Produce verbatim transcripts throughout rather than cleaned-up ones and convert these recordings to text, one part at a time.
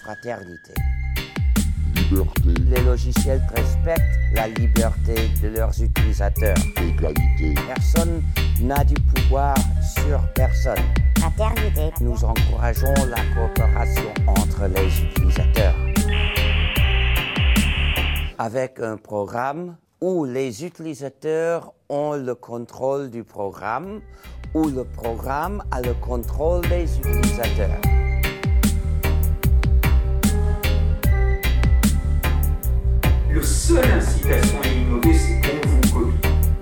fraternité. Liberté. Les logiciels respectent la liberté de leurs utilisateurs. Égalité. Personne n'a du pouvoir sur personne. Fraternité. Nous encourageons la coopération entre les utilisateurs. Avec un programme où les utilisateurs ont le contrôle du programme, où le programme a le contrôle des utilisateurs. Le seul incitation à innover, c'est qu'on vous copie.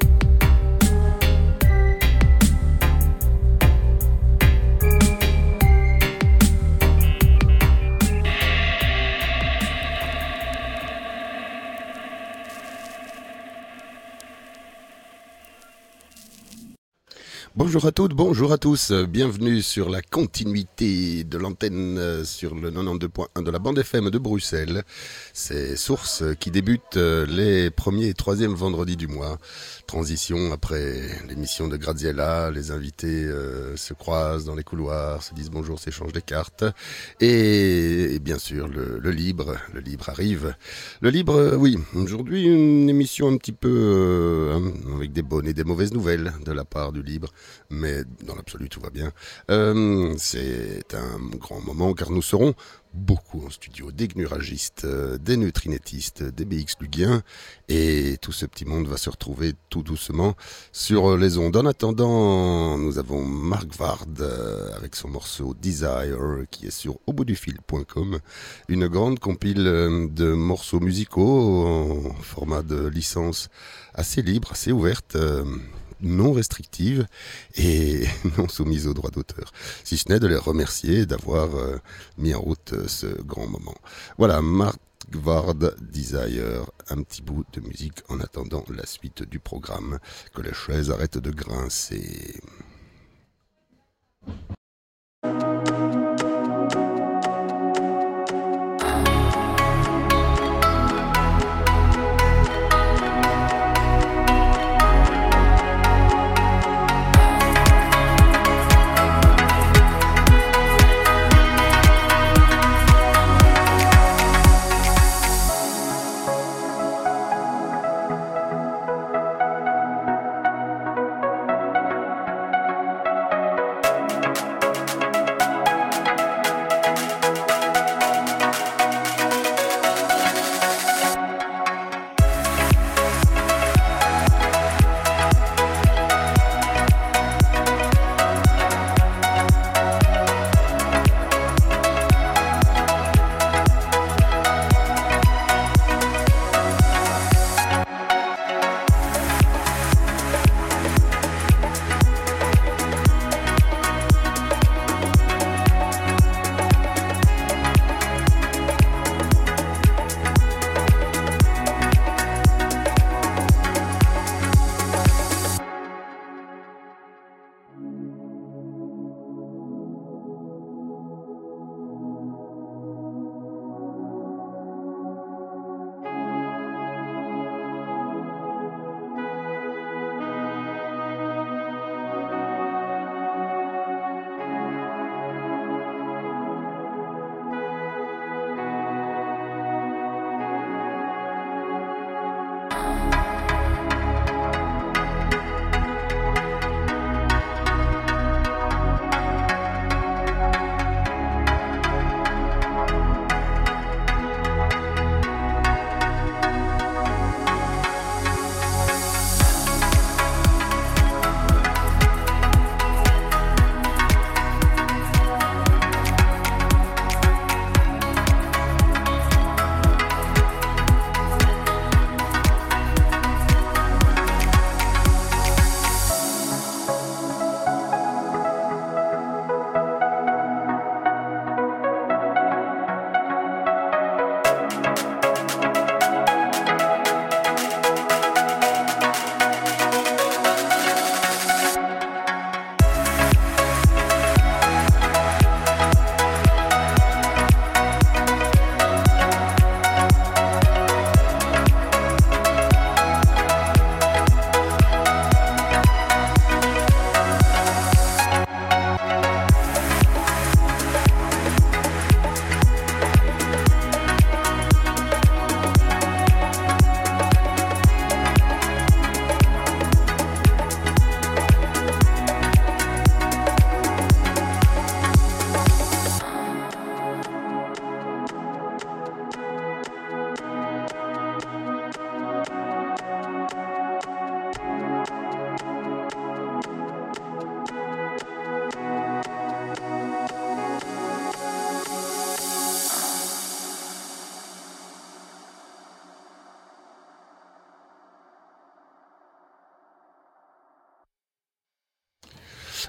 Bonjour à toutes, bonjour à tous, bienvenue sur la continuité de l'antenne sur le quatre-vingt-douze point un de la bande F M de Bruxelles. C'est Source qui débute les premiers et troisièmes vendredis du mois. Transition après l'émission de Graziella, les invités euh, se croisent dans les couloirs, se disent bonjour, s'échangent des cartes. Et, et bien sûr, le, le libre, le libre arrive. Le libre, euh, oui, aujourd'hui une émission un petit peu euh, hein, avec des bonnes et des mauvaises nouvelles de la part du libre. Mais dans l'absolu tout va bien. Euh, c'est un grand moment car nous serons beaucoup en studio, des gnuragistes, des neutrinétistes, des B X lugiens, et tout ce petit monde va se retrouver tout doucement sur les ondes. En attendant, nous avons Marc Ward avec son morceau Desire qui est sur au bout du fil point com, une grande compile de morceaux musicaux en format de licence assez libre, assez ouverte, non restrictive et non soumise aux droits d'auteur. Si ce n'est de les remercier d'avoir euh, mis en route euh, ce grand moment. Voilà, Marc Ward Desire, un petit bout de musique en attendant la suite du programme, que les chaises arrêtent de grincer.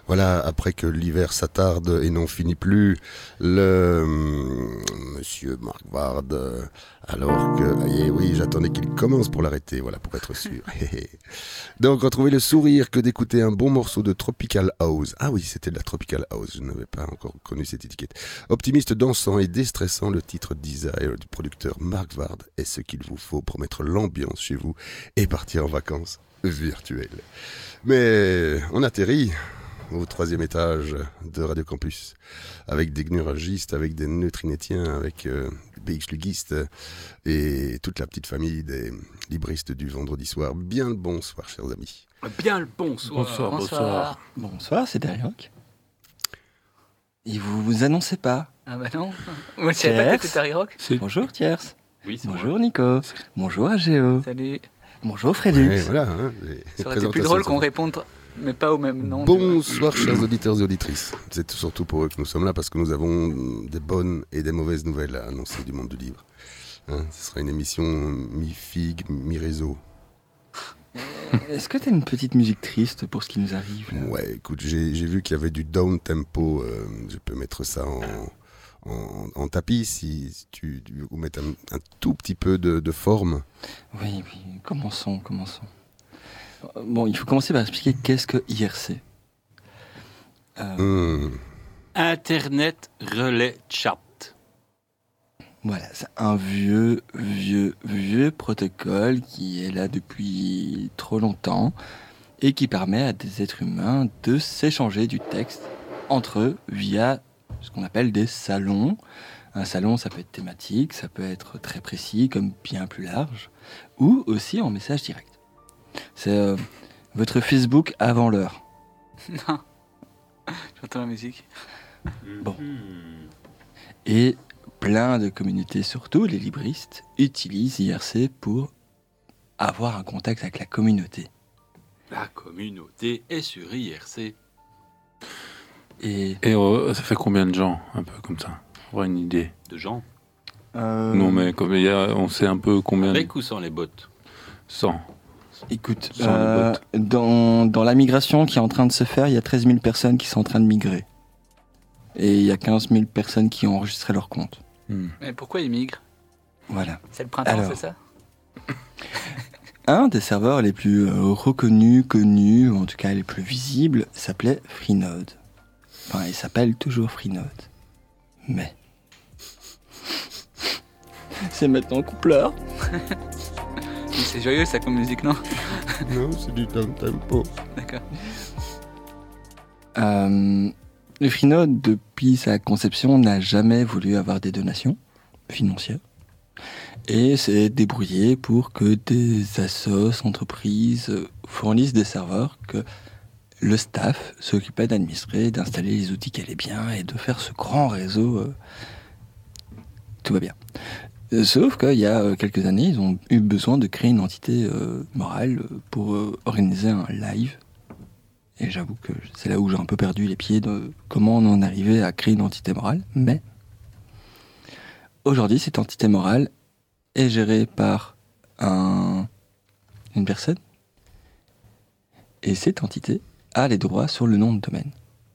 Voilà, après que l'hiver s'attarde et n'en finit plus, le hum, monsieur Marc Ward, euh, alors que, ah, yeah, oui, j'attendais qu'il commence pour l'arrêter, voilà, pour être sûr. Donc, retrouver le sourire que d'écouter un bon morceau de Tropical House. Ah oui, c'était de la Tropical House, je n'avais pas encore connu cette étiquette. Optimiste, dansant et déstressant, le titre Desire du producteur Marc Ward est ce qu'il vous faut pour mettre l'ambiance chez vous et partir en vacances virtuelles. Mais on atterrit au troisième étage de Radio Campus, avec des gnuragistes, avec des neutrinétiens, avec euh, des B X-lugistes et toute la petite famille des libristes du vendredi soir. Bien le bonsoir, chers amis. Bien le bonsoir. Bonsoir, bonsoir. Bonsoir, c'est Dariok. Et vous vous annoncez pas. Ah bah non. Moi, je savais pas que c'était Dariok. Bonjour Thiers. Oui, c'est Bonjour Nico. Bonjour A G O. Salut. Bonjour Frédux. Et voilà, hein, les Ça aurait été plus drôle qu'on réponde, mais pas au même nom. Bonsoir, chers auditeurs et auditrices. C'est surtout pour eux que nous sommes là, parce que nous avons des bonnes et des mauvaises nouvelles à annoncer du monde du livre. Hein, ce sera une émission mi-figue, mi-réseau. Est-ce que t'as une petite musique triste pour ce qui nous arrive là ? Ouais, écoute, j'ai, j'ai vu qu'il y avait du down tempo. Euh, je peux mettre ça en, en, en tapis si, si tu, tu veux mettre un, un tout petit peu de, de forme. Oui, oui, commençons, commençons. Bon, il faut commencer par expliquer qu'est-ce que I R C. Euh, Mmh. Internet Relais Chat. Voilà, c'est un vieux, vieux, vieux protocole qui est là depuis trop longtemps et qui permet à des êtres humains de s'échanger du texte entre eux via ce qu'on appelle des salons. Un salon, ça peut être thématique, ça peut être très précis, comme bien plus large, ou aussi en message direct. C'est euh, votre Facebook avant l'heure. Non. J'entends la musique. Bon. Et plein de communautés, surtout les libristes, utilisent I R C pour avoir un contact avec la communauté. La communauté est sur I R C. Et Et euh, ça fait combien de gens, un peu comme ça, pour avoir une idée? De gens. euh, Non, mais comme il y a, on sait un peu combien. Avec ou sans les bots? cent. écoute, Sans les euh, bots. dans, dans la migration qui est en train de se faire, il y a treize mille personnes qui sont en train de migrer. Et il y a quinze mille personnes qui ont enregistré leur compte. Hmm. Mais pourquoi ils migrent? Voilà. C'est le printemps, Alors. c'est ça? Un des serveurs les plus euh, reconnus, connus, ou en tout cas les plus visibles, s'appelait Freenode. Enfin, il s'appelle toujours Freenode. Mais... c'est maintenant qu'on pleure. Mais c'est joyeux ça comme musique, non? Non, c'est du down tempo. D'accord. Euh, le Freenode, depuis sa conception, n'a jamais voulu avoir des donations financières. Et s'est débrouillé pour que des assos, entreprises euh, fournissent des serveurs, que le staff s'occupait d'administrer, d'installer les outils qui allaient bien et de faire ce grand réseau. euh, tout va bien. Euh, Sauf qu'il y a euh, quelques années, ils ont eu besoin de créer une entité euh, morale euh, pour euh, organiser un live. Et j'avoue que c'est là où j'ai un peu perdu les pieds de comment on en arrivait à créer une entité morale. Mais aujourd'hui, cette entité morale est gérée par un, une personne. Et cette entité a les droits sur le nom de domaine.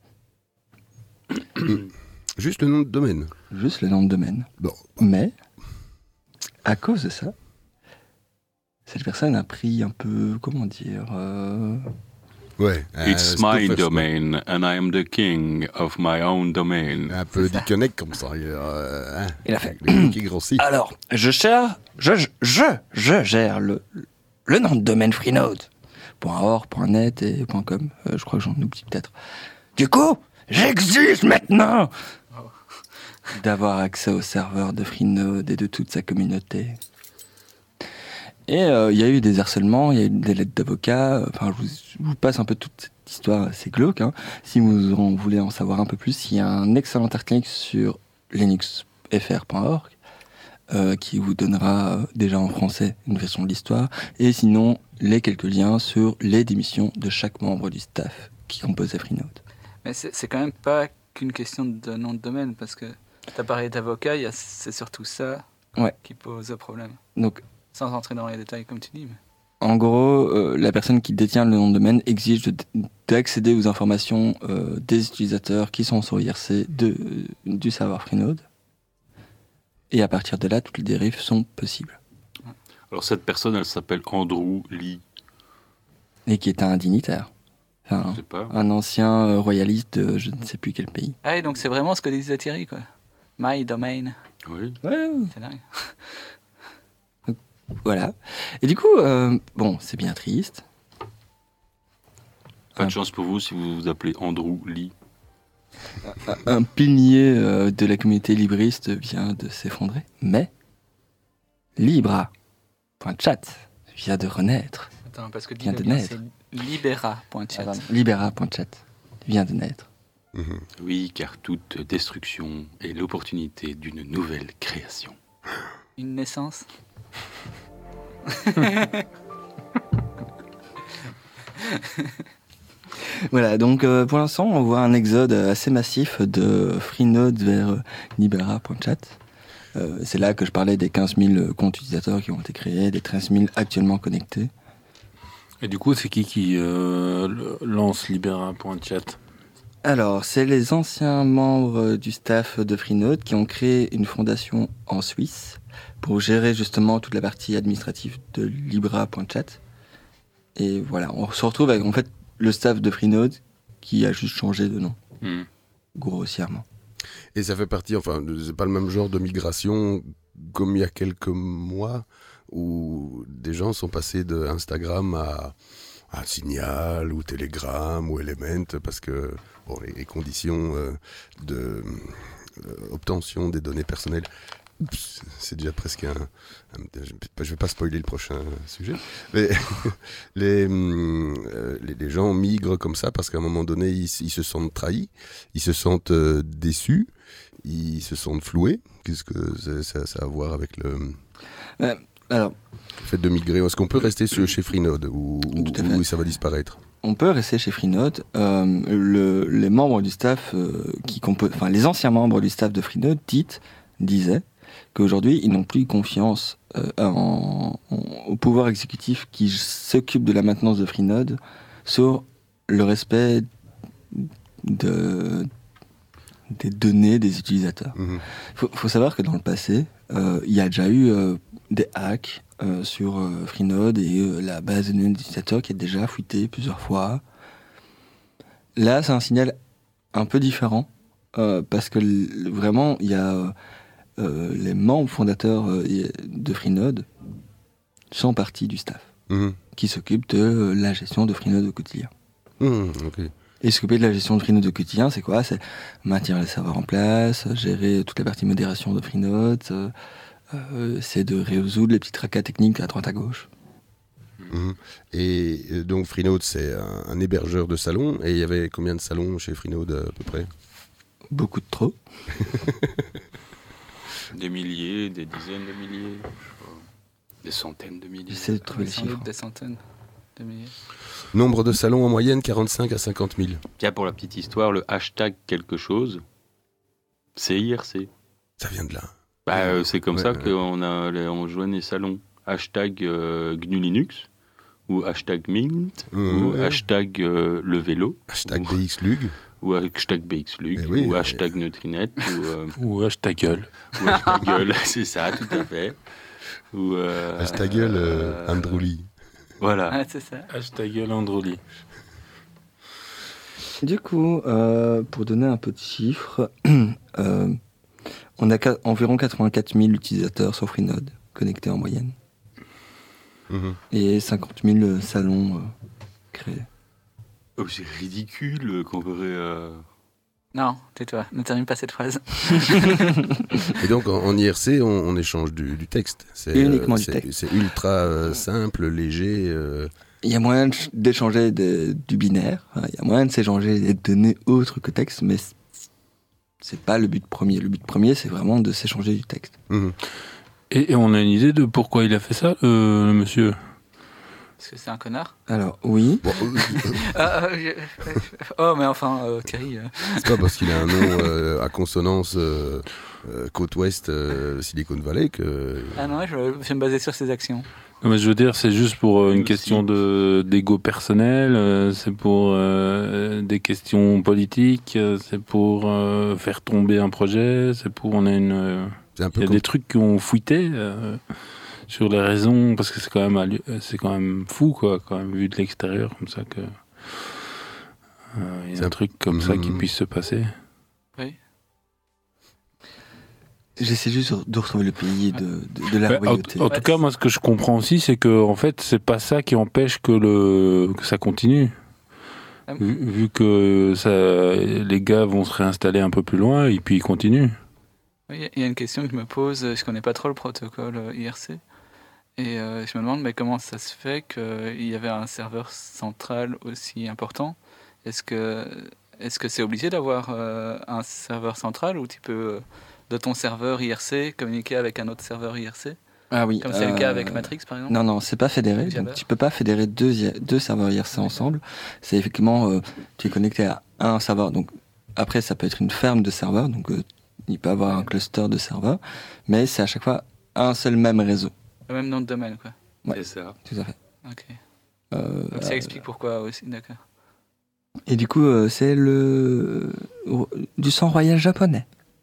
Juste le nom de domaine. Juste le nom de domaine. Bon, Mais, à cause de ça, cette personne a pris un peu, comment dire... euh, ouais. euh, It's c'est my tout fait, domain and I am the king of my own domain. Un peu dictionnaire comme ça. Euh, hein, Il a fait. le qui grossit. Alors, je gère, je, je, je, je gère le, le nom de domaine Freenode. .org, .net et .com. Euh, je crois que j'en oublie peut-être. Du coup, j'exige maintenant d'avoir accès au serveur de Freenode et de toute sa communauté. Et euh, il y a eu des harcèlements, il y a eu des lettres d'avocats. Enfin, je vous, je vous passe un peu toute cette histoire assez glauque. Hein. Si vous en voulez en savoir un peu plus, il y a un excellent article sur linux f r point org euh, qui vous donnera euh, déjà en français une version de l'histoire. Et sinon, les quelques liens sur les démissions de chaque membre du staff qui composait Freenode. Mais c'est c'est quand même pas qu'une question de nom de domaine, parce que t'as parlé d'avocat, il y a- c'est surtout ça Ouais. qui pose problème. Donc, Sans rentrer dans les détails comme tu dis. Mais... En gros, euh, la personne qui détient le nom de domaine exige de- d'accéder aux informations euh, des utilisateurs qui sont sur I R C de, du serveur Freenode. Et à partir de là, toutes les dérives sont possibles. Alors cette personne, elle s'appelle Andrew Lee. Et qui est un dignitaire. Enfin, Je sais pas. un ancien euh, royaliste de je ne sais plus quel pays. Ah oui, donc c'est vraiment ce que disait Thierry, quoi. My domain. Oui. Ouais, C'est dingue. voilà. Et du coup, euh, bon, c'est bien triste. Pas de Ah. chance pour vous si vous vous appelez Andrew Lee. Un pilier euh, de la communauté libriste vient de s'effondrer. Mais Libra.chat vient de renaître. Attends, parce que Vient de Libra, naître. c'est libera.chat. Libera.chat vient de naître. Mhm. Oui, car toute destruction est l'opportunité d'une nouvelle création. Une naissance. Voilà, donc euh, pour l'instant, on voit un exode assez massif de Freenode vers euh, Libera.chat. Euh, c'est là que je parlais des quinze mille comptes utilisateurs qui ont été créés, des treize mille actuellement connectés. Et du coup, c'est qui qui euh, le- lance Libera.chat? Alors, c'est les anciens membres du staff de Freenode qui ont créé une fondation en Suisse pour gérer justement toute la partie administrative de Libra.chat. Et voilà, on se retrouve avec en fait le staff de Freenode qui a juste changé de nom, Hmm. grossièrement. Et ça fait partie, enfin, c'est pas le même genre de migration comme il y a quelques mois où des gens sont passés de Instagram à, à Signal ou Telegram ou Element parce que bon, les, les conditions euh, de euh, obtention des données personnelles, oups, c'est déjà presque un, un- je vais pas spoiler le prochain sujet, mais les, hum, euh, les, les gens migrent comme ça parce qu'à un moment donné ils, ils se sentent trahis, ils se sentent euh, déçus, ils se sentent floués. Qu'est-ce que c'est- ça, ça a à voir avec le, Euh, alors, le fait de migrer? Est-ce qu'on peut rester sur- chez Freenode ou, ou, Tout à fait. ou ça va disparaître? on peut rester chez Freenode. Euh, le, les membres du staff, euh, qui compo- enfin les anciens membres du staff de Freenode dites, disaient qu'aujourd'hui ils n'ont plus confiance euh, en, en- au pouvoir exécutif qui s'occupe de la maintenance de Freenode sur le respect de, des données des utilisateurs. Mhm. Il faut, faut savoir que dans le passé, euh, il y a déjà eu euh, des hacks euh, sur euh, Freenode et euh, la base de données d'utilisateurs qui est déjà fuitée plusieurs fois. Là, c'est un signal un peu différent euh, parce que l- vraiment, il y a euh, les membres fondateurs euh, de Freenode sont partie du staff Mhm. qui s'occupe de euh, la gestion de Freenode au quotidien. Mhm, ok. Et s'occuper de la gestion de Freenode au quotidien, c'est quoi? C'est maintenir les serveurs en place, gérer toute la partie modération de Freenode, euh, euh, c'est de résoudre les petits tracas techniques à droite à gauche. Mhm. Et euh, donc Freenode c'est un, un hébergeur de salons, et il y avait combien de salons chez Freenode à peu près? Beaucoup de trop. Des milliers, des dizaines de milliers, je sais pas. Des centaines de milliers. J'essaie de trouver les Sans chiffres. doute des centaines de milliers. Nombre de salons en moyenne quarante-cinq à cinquante mille. Tiens, pour la petite histoire, le hashtag quelque chose, c'est I R C. Ça vient de là. Bah, euh, c'est comme Ouais, ça ouais. qu'on a, les- on joint les salons. Hashtag euh, G N U Linux, ou hashtag Mint, Mhm. ou hashtag euh, le vélo, Hashtag ou, B X Lug. ou hashtag B X Lug, Eh oui, ou mais- hashtag Neutrinet, ou, euh, Ou hashtag gueule. ou hashtag gueule, c'est ça, tout à fait. Ou, euh, Hashtag gueule, euh, euh, Andrew Lee. Voilà. Ah, c'est ça. Hashtag gueule Androli. Du coup, euh, pour donner un peu de chiffres, euh, on a qua- environ quatre-vingt-quatre mille utilisateurs sur Freenode connectés en moyenne Mhm. et cinquante mille salons euh, créés. Oh, c'est ridicule comparé à... Non, tais-toi, ne termine pas cette phrase. Et donc en, en I R C, on, on échange du, du texte. C'est Et uniquement du c'est- texte. C'est ultra euh, simple, léger. euh, Il y a moyen de ch- d'échanger des- du binaire, hein, il y a moyen de s'échanger des données autres que texte, mais c- c'est pas le but premier. Le but premier, c'est vraiment de s'échanger du texte. mhm. Et, et on a une idée de pourquoi il a fait ça, le, le monsieur? Parce que c'est un connard. Alors, oui, Bon, euh, Ah, ah, je- Oh, mais enfin, euh, Thierry. euh, c'est pas parce qu'il a un nom euh, à consonance euh, euh, côte ouest, euh, Silicon Valley que. Ah non, je vais me baser sur ses actions. Mais je veux dire, c'est juste pour euh, une Aussi. question de, d'ego personnel, euh, c'est pour euh, des questions politiques, euh, c'est pour euh, faire tomber un projet, c'est pour... On a une... euh, C'est un Il peu y a comme des trucs qui ont fuité euh, sur les raisons, parce que c'est quand même, allu- c'est quand même fou, quoi, quand même, vu de l'extérieur, comme ça, que... euh, Il y C'est a un- un truc comme ça qui Mhm. puisse se passer. J'essaie juste de retrouver le pays de, de, de la Bah, en, royauté. en tout cas, moi, ce que je comprends aussi, c'est que en fait, c'est pas ça qui empêche que le que ça continue. Ah. Vu, vu que ça, les gars vont se réinstaller un peu plus loin et puis ils continuent. Oui, il y a une question que je me pose, je connais pas trop le protocole euh, I R C, et euh, je me demande mais comment ça se fait qu'il y avait un serveur central aussi important. Est-ce que est-ce que c'est obligé d'avoir euh, un serveur central ou tu peux euh, de ton serveur I R C communiquer avec un autre serveur I R C, Ah oui. comme c'est le cas euh, avec Matrix par exemple? Non, non, c'est pas fédéré. Avec Donc Jabber. tu peux pas fédérer deux, I- deux serveurs I R C ensemble. C'est effectivement, euh, tu es connecté à un serveur. Donc après, ça peut être une ferme de serveurs. Donc euh, il peut avoir un cluster de serveurs, mais c'est à chaque fois un seul même réseau. Le même nom de domaine quoi. Ouais. C'est ça. Tout à fait. Ok. Euh, Donc ça explique pourquoi aussi, d'accord. Et du coup, euh, c'est le du sang royal japonais.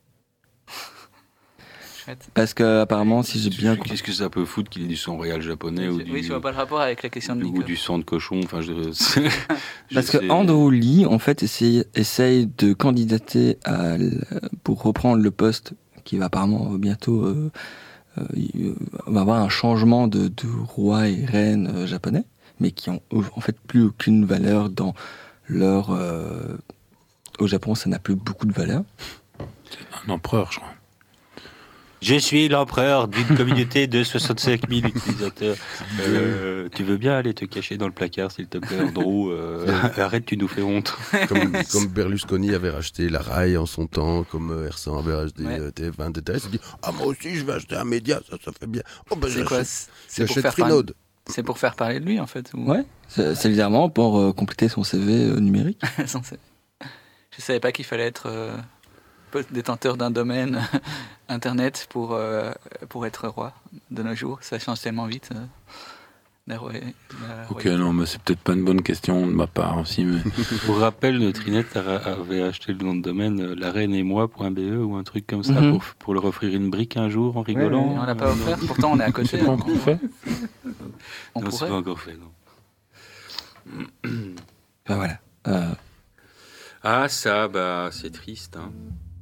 Chouette. Parce que apparemment, si j'ai bien compris. Qu'est-ce que ça peut foutre qu'il ait du sang royal japonais ou Oui, du, je vois pas le rapport avec la question de ou Nico. du sang de cochon. Enfin, je, je Parce sais- que Andrew Lee, en fait, essaye, essaye de candidater à, l- pour reprendre le poste qui va apparemment euh, bientôt euh, euh, il, euh, va avoir un changement de, de roi et reine euh, japonais, mais qui ont en fait plus aucune valeur dans leur. Euh, au Japon, ça n'a plus beaucoup de valeur. Un empereur, je crois. Je suis l'empereur d'une communauté de soixante-cinq mille utilisateurs. Euh, tu veux bien aller te cacher dans le placard, s'il te plaît, Andrew euh, Arrête, tu nous fais honte. Comme, comme Berlusconi avait racheté la R A I en son temps, comme euh, R cent avait racheté Ouais. euh, T F un, T T S, il dit « Ah, moi aussi, je vais acheter un média, ça, ça fait bien. Oh, ben, C'est quoi? j'achète, C'est pour j'achète faire parler. Freenode. C'est pour faire parler de lui en fait. Ou... Ouais, c'est c'est évidemment pour euh, compléter son C V euh, numérique. Censé- Je savais pas qu'il fallait être euh, détenteur d'un domaine internet pour, euh, pour être roi de nos jours. Ça change tellement vite. euh, la roi- la Ok, royauté. non, mais c'est peut-être pas une bonne question de ma part aussi. Mais... Pour rappel, Trinette avait acheté le nom de domaine euh, la reine et moi.be ou un truc comme ça Mhm. pour, pour leur offrir une brique un jour en rigolant. Et on l'a pas offert, pourtant on est à côté. C'est pas encore fait. On Non, c'est pourrait. pas encore fait. Non. Ben voilà. Euh, Ah, ça, bah, c'est triste. Hein.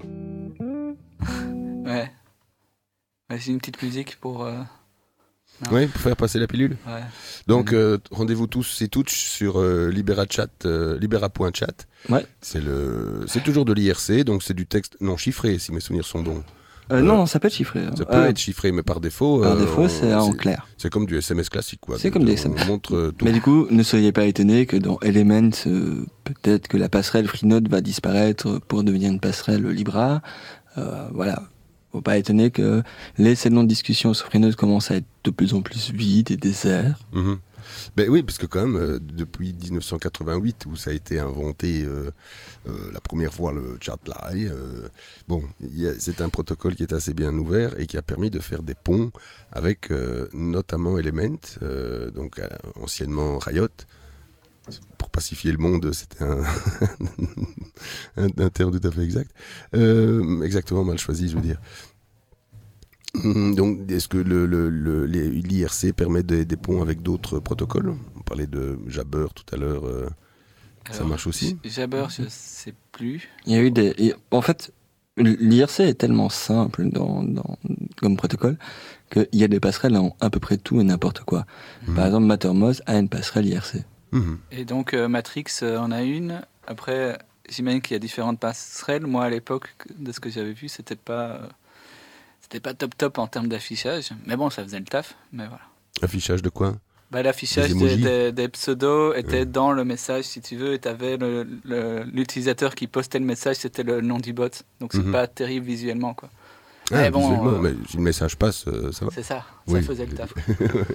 Ouais. Ouais, c'est une petite musique pour. euh, Oui, pour faire passer la pilule. Ouais. Donc, euh, rendez-vous tous et toutes sur euh, Libera Chat, euh, libera point chat. Ouais. C'est le, c'est toujours de l'I R C, donc c'est du texte non chiffré, si mes souvenirs sont bons. euh, non, ça peut être chiffré. hein. Ça peut Euh, être chiffré, mais par défaut. Par euh, défaut, on- c'est en clair. C'est comme du S M S classique, quoi. C'est Donc, comme des on S M S. montre euh, tout. Mais du coup, ne soyez pas étonnés que dans Element, euh, peut-être que la passerelle Freenode va disparaître pour devenir une passerelle Libra. Euh, voilà. Faut pas étonner que les salons de discussion sur Freenode commencent à être de plus en plus vides et déserts. Mhm. Ben oui, parce que quand même, euh, depuis dix-neuf cent quatre-vingt-huit, où ça a été inventé euh, euh, la première fois, le chatline, euh, bon, il y a- c'est un protocole qui est assez bien ouvert et qui a permis de faire des ponts avec euh, notamment Element, euh, donc euh, anciennement Riot. Pour pacifier le monde, c'était un, un, un terme tout à fait exact. Euh, exactement mal choisi, je veux dire. Hum, Donc, est-ce que le, le, le, les- l'I R C permet des, des ponts avec d'autres protocoles? On parlait de Jabber tout à l'heure. euh, Ça Alors, marche aussi J- Jabber, je sais plus. Il y a eu des. et en fait, l'I R C est tellement simple dans, dans, comme protocole qu'il y a des passerelles en à peu près tout et n'importe quoi. Mhm. Par exemple, Mattermost a une passerelle I R C. Mhm. Et donc euh, Matrix euh, en a une. Après, j'imagine qu'il y a différentes passerelles. Moi, à l'époque, de ce que j'avais vu, c'était pas, euh, c'était pas top top en termes d'affichage. Mais bon, ça faisait le taf. Mais voilà. Affichage de quoi? Bah, l'affichage Des des, emojis. des- des pseudos était Ouais. dans le message, si tu veux, et t'avais le, le- l'utilisateur qui postait le message, c'était le nom du bot. Donc c'est Mhm. pas terrible visuellement, quoi. Ah, Mais bon, visuellement, euh, mais si le message passe, euh, ça va. C'est ça, ça Oui. faisait le taf.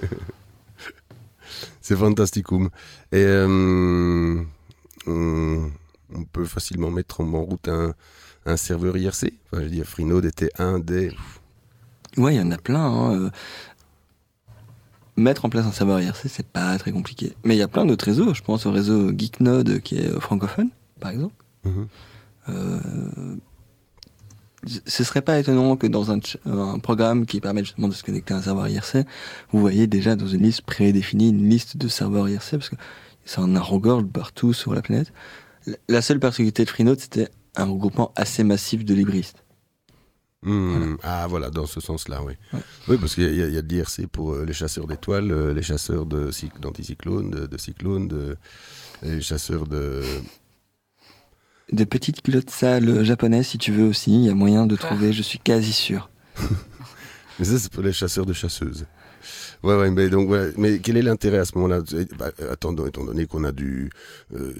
C'est fantasticum. Et euh, on, on peut facilement mettre en, en route un, un serveur I R C. Enfin, je veux dire, Freenode était un des. Ouais, il y en a plein. hein, euh. mettre en place un serveur I R C, c'est pas très compliqué. Mais il y a plein d'autres réseaux. Je pense au réseau Geeknode qui est francophone, par exemple. Mmh. Euh, ce serait pas étonnant que dans un, un programme qui permet justement de se connecter à un serveur I R C, vous voyez déjà dans une liste prédéfinie une liste de serveurs I R C, parce que ça en regorge partout sur la planète. La seule particularité de Freenode, c'était un regroupement assez massif de libristes. Mmh, voilà. Ah voilà, dans ce sens-là, oui. Ouais. Oui, parce qu'il y a, il y a de l'I R C pour euh, les chasseurs d'étoiles, euh, les chasseurs de, d'anticyclones, de, de cyclones, de, les chasseurs de... De petites culottes sales japonaises, si tu veux aussi, il y a moyen de trouver, je suis quasi sûr. Mais ça, c'est pour les chasseurs de chasseuses. Ouais, ouais, mais donc voilà. Mais quel est l'intérêt à ce moment-là? Bah, attendons, étant donné qu'on a du... Euh,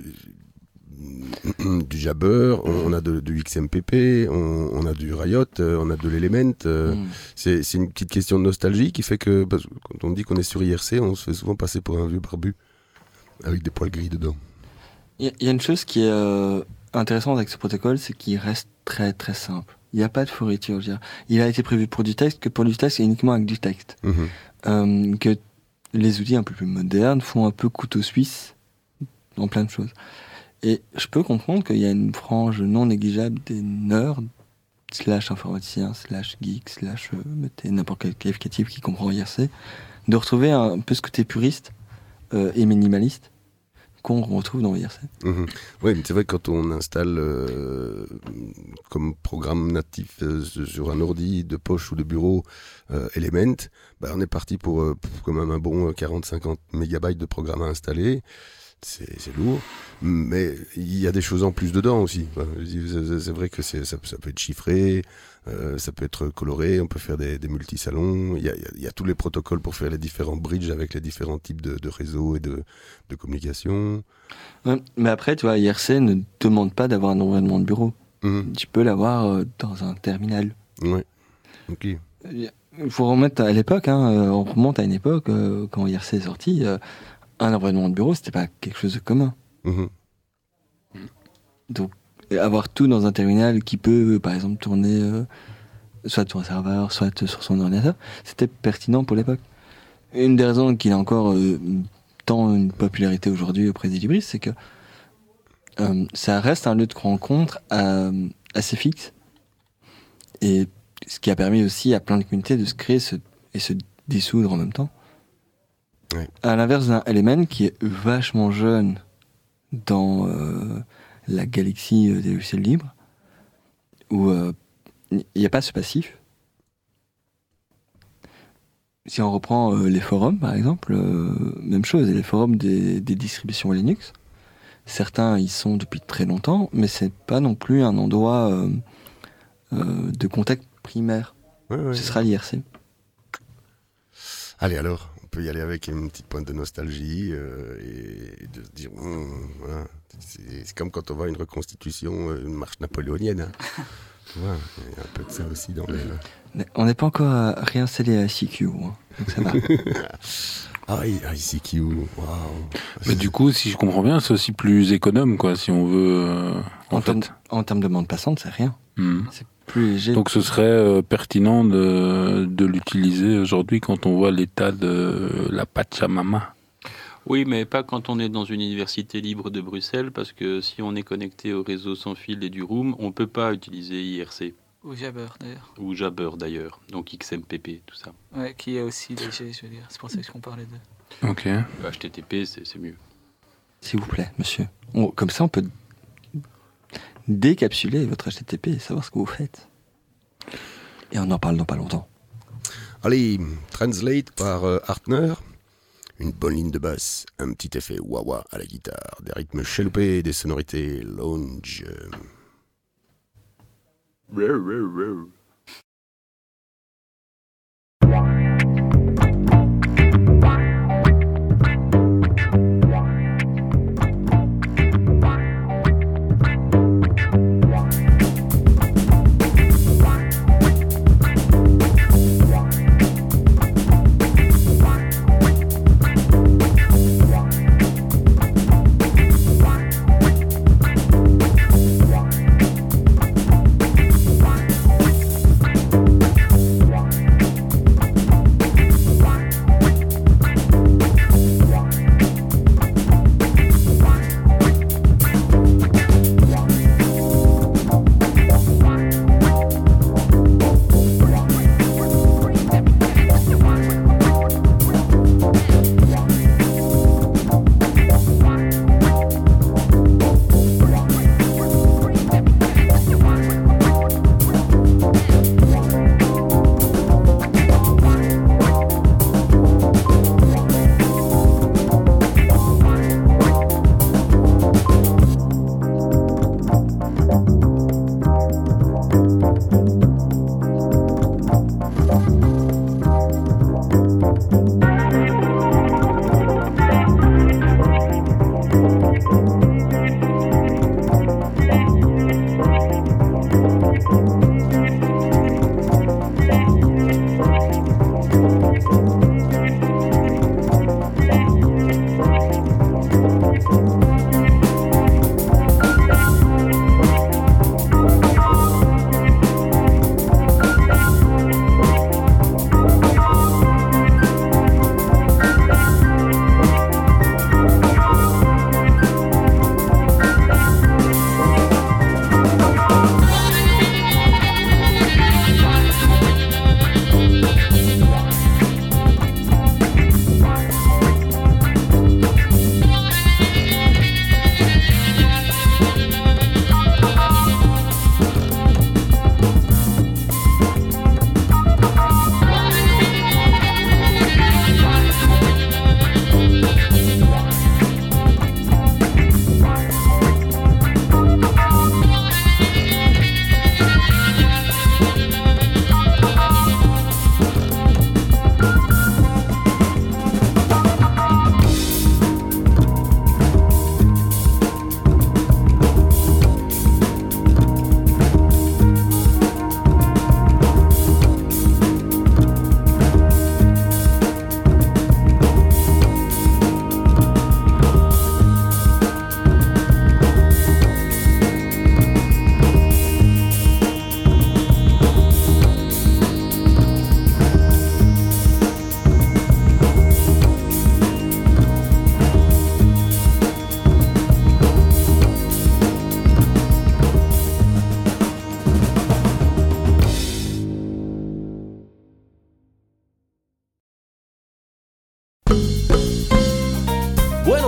du Jabber, on a de, du X M P P, on, on a du Riot, on a de l'Element. Euh, mm. c'est, c'est une petite question de nostalgie qui fait que parce, quand on dit qu'on est sur I R C, on se fait souvent passer pour un vieux barbu avec des poils gris dedans. Il y, y a une chose qui est euh, intéressante avec ce protocole, c'est qu'il reste très très simple. Il n'y a pas de fourriture. Je veux dire. Il a été prévu pour du texte, que pour du texte, et uniquement avec du texte. Mm-hmm. Euh, que les outils un peu plus modernes font un peu couteau suisse dans plein de choses. Et je peux comprendre qu'il y a une frange non négligeable des nerds, slash informaticiens, slash geeks, slash euh, mettez n'importe quel qualificatif qui comprend I R C, de retrouver un peu ce côté puriste euh, et minimaliste qu'on retrouve dans I R C. Mmh. Oui, mais c'est vrai que quand on installe euh, comme programme natif euh, sur un ordi de poche ou de bureau euh, Element, bah, on est parti pour, euh, pour quand même un bon quarante à cinquante mégabytes de programme à installer. C'est, c'est lourd, mais il y a des choses en plus dedans aussi. C'est vrai que c'est, ça, ça peut être chiffré, euh, ça peut être coloré, on peut faire des, des multisalons. Il y a, il y a tous les protocoles pour faire les différents bridges avec les différents types de, de réseaux et de, de communication. Ouais, mais après, tu vois, I R C ne demande pas d'avoir un environnement de bureau. Mmh. Tu peux l'avoir euh, dans un terminal. Ouais. Ok. Il faut remettre à l'époque, hein, on remonte à une époque euh, quand I R C est sorti. Euh, Un environnement de bureau, c'était pas quelque chose de commun. Mmh. Donc, avoir tout dans un terminal qui peut, par exemple, tourner euh, soit sur un serveur, soit sur son ordinateur, c'était pertinent pour l'époque. Une des raisons qu'il a encore euh, tant une popularité aujourd'hui auprès des libristes, c'est que euh, ça reste un lieu de rencontre à, assez fixe. Et ce qui a permis aussi à plein de communautés de se créer se, et se dissoudre en même temps. Ouais. À l'inverse d'un Element qui est vachement jeune dans euh, la galaxie des logiciels libres, où il euh, n'y a pas ce passif. Si on reprend euh, les forums, par exemple, euh, même chose, les forums des, des distributions Linux, certains y sont depuis très longtemps, mais c'est pas non plus un endroit euh, euh, de contact primaire. Ouais, ouais, Ce ouais. sera l'I R C. Allez alors. On peut y aller avec une petite pointe de nostalgie euh, et, et de se dire, hum, voilà, c'est, c'est comme quand on voit une reconstitution, une marche napoléonienne. Hein. Voilà, il y a un peu de ça aussi dans les... Mais on n'est pas encore à réinstaller à I C Q, hein, donc ça va. Ah, I C Q, waouh. Mais du coup, si je comprends bien, c'est aussi plus économe, quoi, si on veut... Euh, en, en, fait. terme, en termes de bande passante, c'est rien. Mmh. C'est plus léger. Donc ce serait euh, pertinent de, de l'utiliser aujourd'hui quand on voit l'état de la Pachamama. Oui, mais pas quand on est dans une université libre de Bruxelles, parce que si on est connecté au réseau sans fil et du Room, on ne peut pas utiliser I R C. Ou Jabber d'ailleurs. Ou Jabber d'ailleurs, donc X M P P, tout ça. Ouais, qui est aussi léger, je veux dire. C'est pour ça qu'on parlait de... Ok. H T T P, c'est, c'est mieux. S'il vous plaît, monsieur. On, comme ça, on peut décapsuler votre H T T P et savoir ce que vous faites. Et on en parle dans pas longtemps. Allez, Translate par euh, Hartner. Une bonne ligne de basse, un petit effet wah-wah à la guitare, des rythmes chaloupés et des sonorités lounge.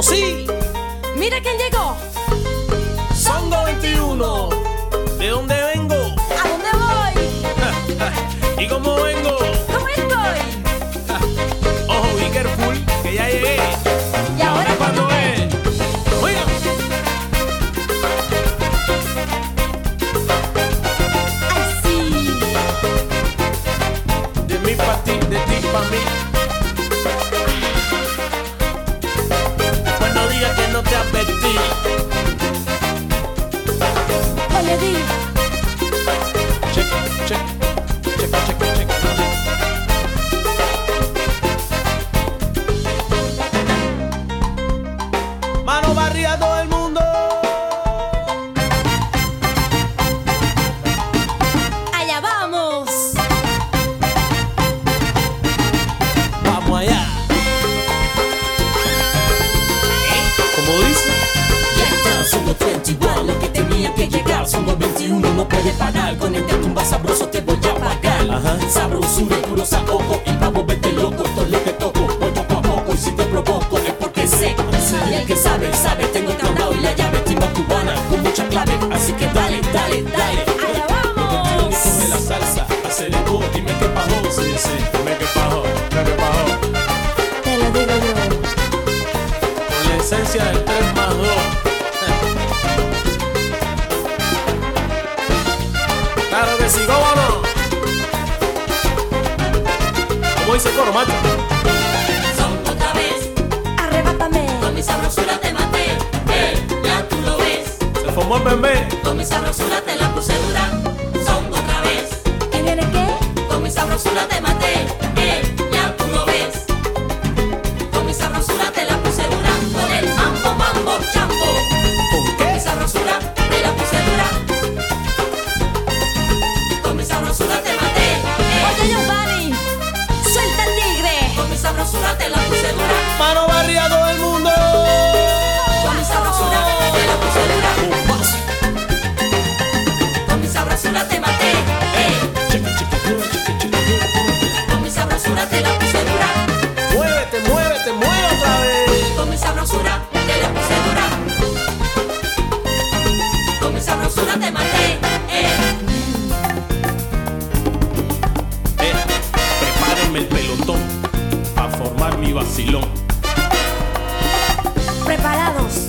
Bueno, sí. Mira quién llegó. Songo veintiuno. ¿De dónde vengo? ¿A dónde voy? ¿Y cómo vengo? ¿Cómo estoy? Ojo, be careful, que ya llegué. ¿Y ahora cuándo es? Oiga. ¡Ay, sí! De mí pa' ti, de ti pa' mí. Después no digas que no te advertí. Oye, di. Check, check, check, check, check. Mano barría a todo el mundo. Allá vamos. Vamos allá. ¿Cómo dice? Ya está, somos veintiuno, lo que tenía que llegar. Somos veintiuno, no puede parar. Con este tumba sabroso te voy a pagar. Ajá. Sabrosura y puro saoco. Y vamos, vete loco, esto es lo que toco. Voy poco a poco y si te provoco es porque sé. Y el que sabe, sabe, tengo el candado y la llave. Timba cubana con mucha clave. Así que dale, dale, dale. Allá vamos. Coge la salsa, aceleró, dime qué pasó. Sí, sí, dime qué pasó, dime qué pasó. Te lo digo yo. Con la esencia del tres más dos. Claro que sí, ¿cómo no? ¿Cómo dice el coro, macho? Son otra vez, Arrebátame. con mi sabrosura te maté. Eh, ya tú lo ves. Se formó el bebé. Con mi sabrosura te la puse dura. Son otra vez, ¿Qué viene qué? con mi sabrosura te maté. Eh, ya tú lo ves. Con mi sabrosura te la puse dura. Con el mambo, mambo, chambo. ¿Con Con mi qué? sabrosura te la puse dura. Con mi sabrosura te maté. Eh, Oye, Giovanni. Suelta el tigre. con mi sabrosura te la puse dura. Mano barría a todo el mundo. Con mi sabrosura te la puse dura. Un paso. Con mi sabrosura te maté. Eh, Cheque, cheque, duro, cheque, cheque, duro, duro. con mi sabrosura te la puse dura. Muévete, muévete, mueve otra vez. Con mi sabrosura te la puse dura. Con mi sabrosura te maté. Eh, Eh, prepárenme el pelotón para formar mi vacilón. Preparados.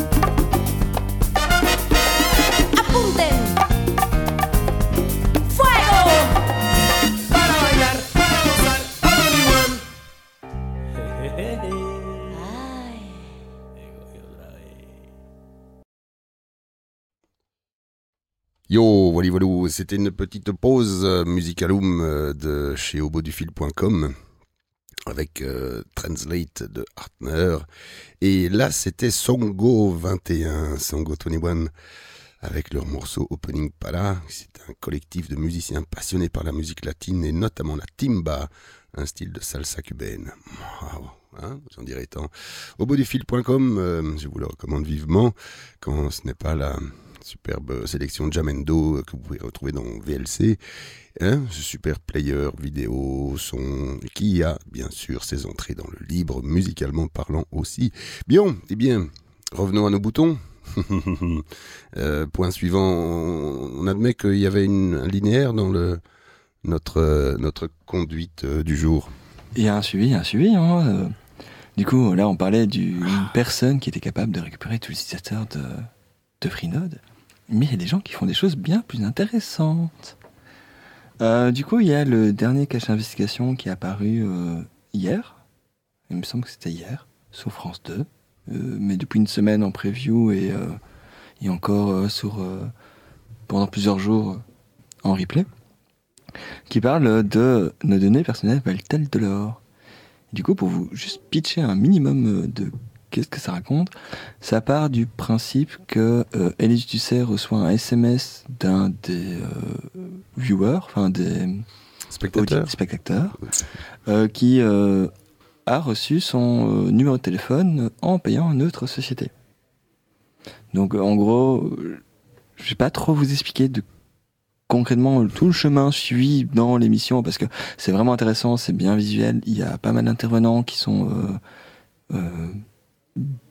Apunten. ¡Fuego! Para bailar, para gozar, only one. Ay. Yo, voilà, voilà, c'était une petite pause euh, musicalum euh, de chez obodufil point com avec euh, Translate de Hartner. Et là, c'était Songo vingt et un, Songo vingt et un, avec leur morceau Opening Para. C'est un collectif de musiciens passionnés par la musique latine et notamment la timba, un style de salsa cubaine. Wow, hein, vous en direz tant. obodufil point com, euh, je vous le recommande vivement quand ce n'est pas la superbe sélection Jamendo que vous pouvez retrouver dans V L C, hein, ce super player vidéo, son, qui a bien sûr ses entrées dans le libre, musicalement parlant aussi. Bien, eh bien, revenons à nos boutons. euh, point suivant, on, on admet qu'il y avait une, un linéaire dans le, notre, euh, notre conduite euh, du jour. Il y a un suivi, il y a un suivi. Hein. Euh, du coup, là, on parlait d'une personne qui était capable de récupérer tous les utilisateurs de, de Freenode. Mais il y a des gens qui font des choses bien plus intéressantes. Euh, du coup, il y a le dernier cache d'investigation qui est apparu euh, hier. Il me semble que c'était hier, sur France deux. Euh, mais depuis une semaine en preview et, euh, et encore euh, sur, euh, pendant plusieurs jours euh, en replay. Qui parle de nos données personnelles valent-elles de l'or. Du coup, pour vous juste pitcher un minimum de qu'est-ce que ça raconte, ça part du principe que euh, Élise Ducet reçoit un S M S d'un des euh, viewers, enfin des spectateurs, audi- spectateurs euh, qui euh, a reçu son euh, numéro de téléphone en payant une autre société. Donc en gros, euh, je vais pas trop vous expliquer de concrètement tout le chemin suivi dans l'émission parce que c'est vraiment intéressant, c'est bien visuel, il y a pas mal d'intervenants qui sont euh, euh,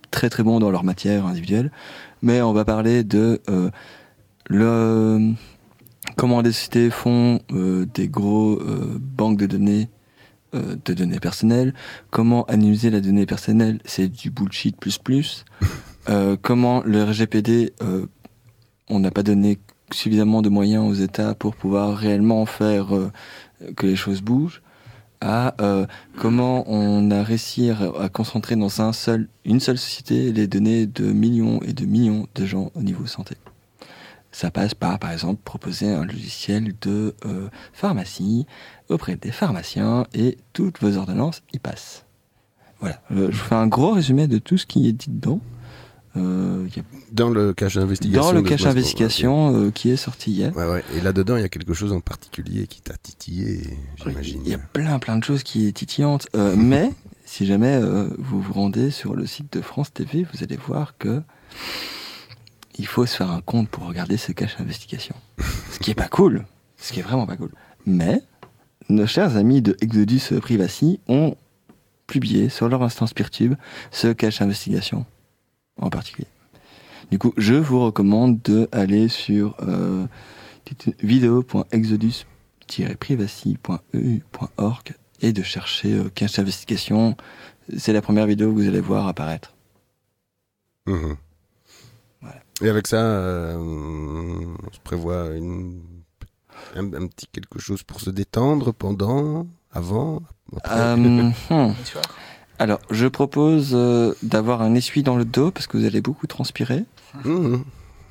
très très bons dans leur matière individuelle, mais on va parler de euh, le, comment des sociétés font euh, des gros euh, banques de données, euh, de données personnelles, comment anonymiser la donnée personnelle, c'est du bullshit plus plus, euh, comment le R G P D, euh, on n'a pas donné suffisamment de moyens aux États pour pouvoir réellement faire euh, que les choses bougent, à euh, comment on a réussi à, à concentrer dans un seul, une seule société les données de millions et de millions de gens au niveau santé. Ça passe par, par exemple, proposer un logiciel de euh, pharmacie auprès des pharmaciens et toutes vos ordonnances y passent. Voilà, euh, je vous fais un gros résumé de tout ce qui est dit dedans. Euh, y a... Dans le cache d'investigation. Dans le cache d'investigation euh, qui est sorti hier. Ouais, ouais. Et là-dedans, il y a quelque chose en particulier qui t'a titillé, j'imagine. Il y a plein, plein de choses qui est titillantes. Euh, mais, si jamais euh, vous vous rendez sur le site de France T V, vous allez voir que il faut se faire un compte pour regarder ce cache d'investigation. Ce qui est pas cool. Ce qui est vraiment pas cool. Mais, nos chers amis de Exodus Privacy ont publié sur leur instance Peertube ce cache d'investigation en particulier. Du coup, je vous recommande d'aller sur euh, vidéo point exodus tiret privacy point e u point org et de chercher euh, cache d'investigation. C'est la première vidéo que vous allez voir apparaître. Mmh. Voilà. Et avec ça, euh, on se prévoit une, un, un petit quelque chose pour se détendre pendant, avant, après. Euh, hmm. Alors, je propose euh, d'avoir un essuie dans le dos parce que vous allez beaucoup transpirer. Mmh.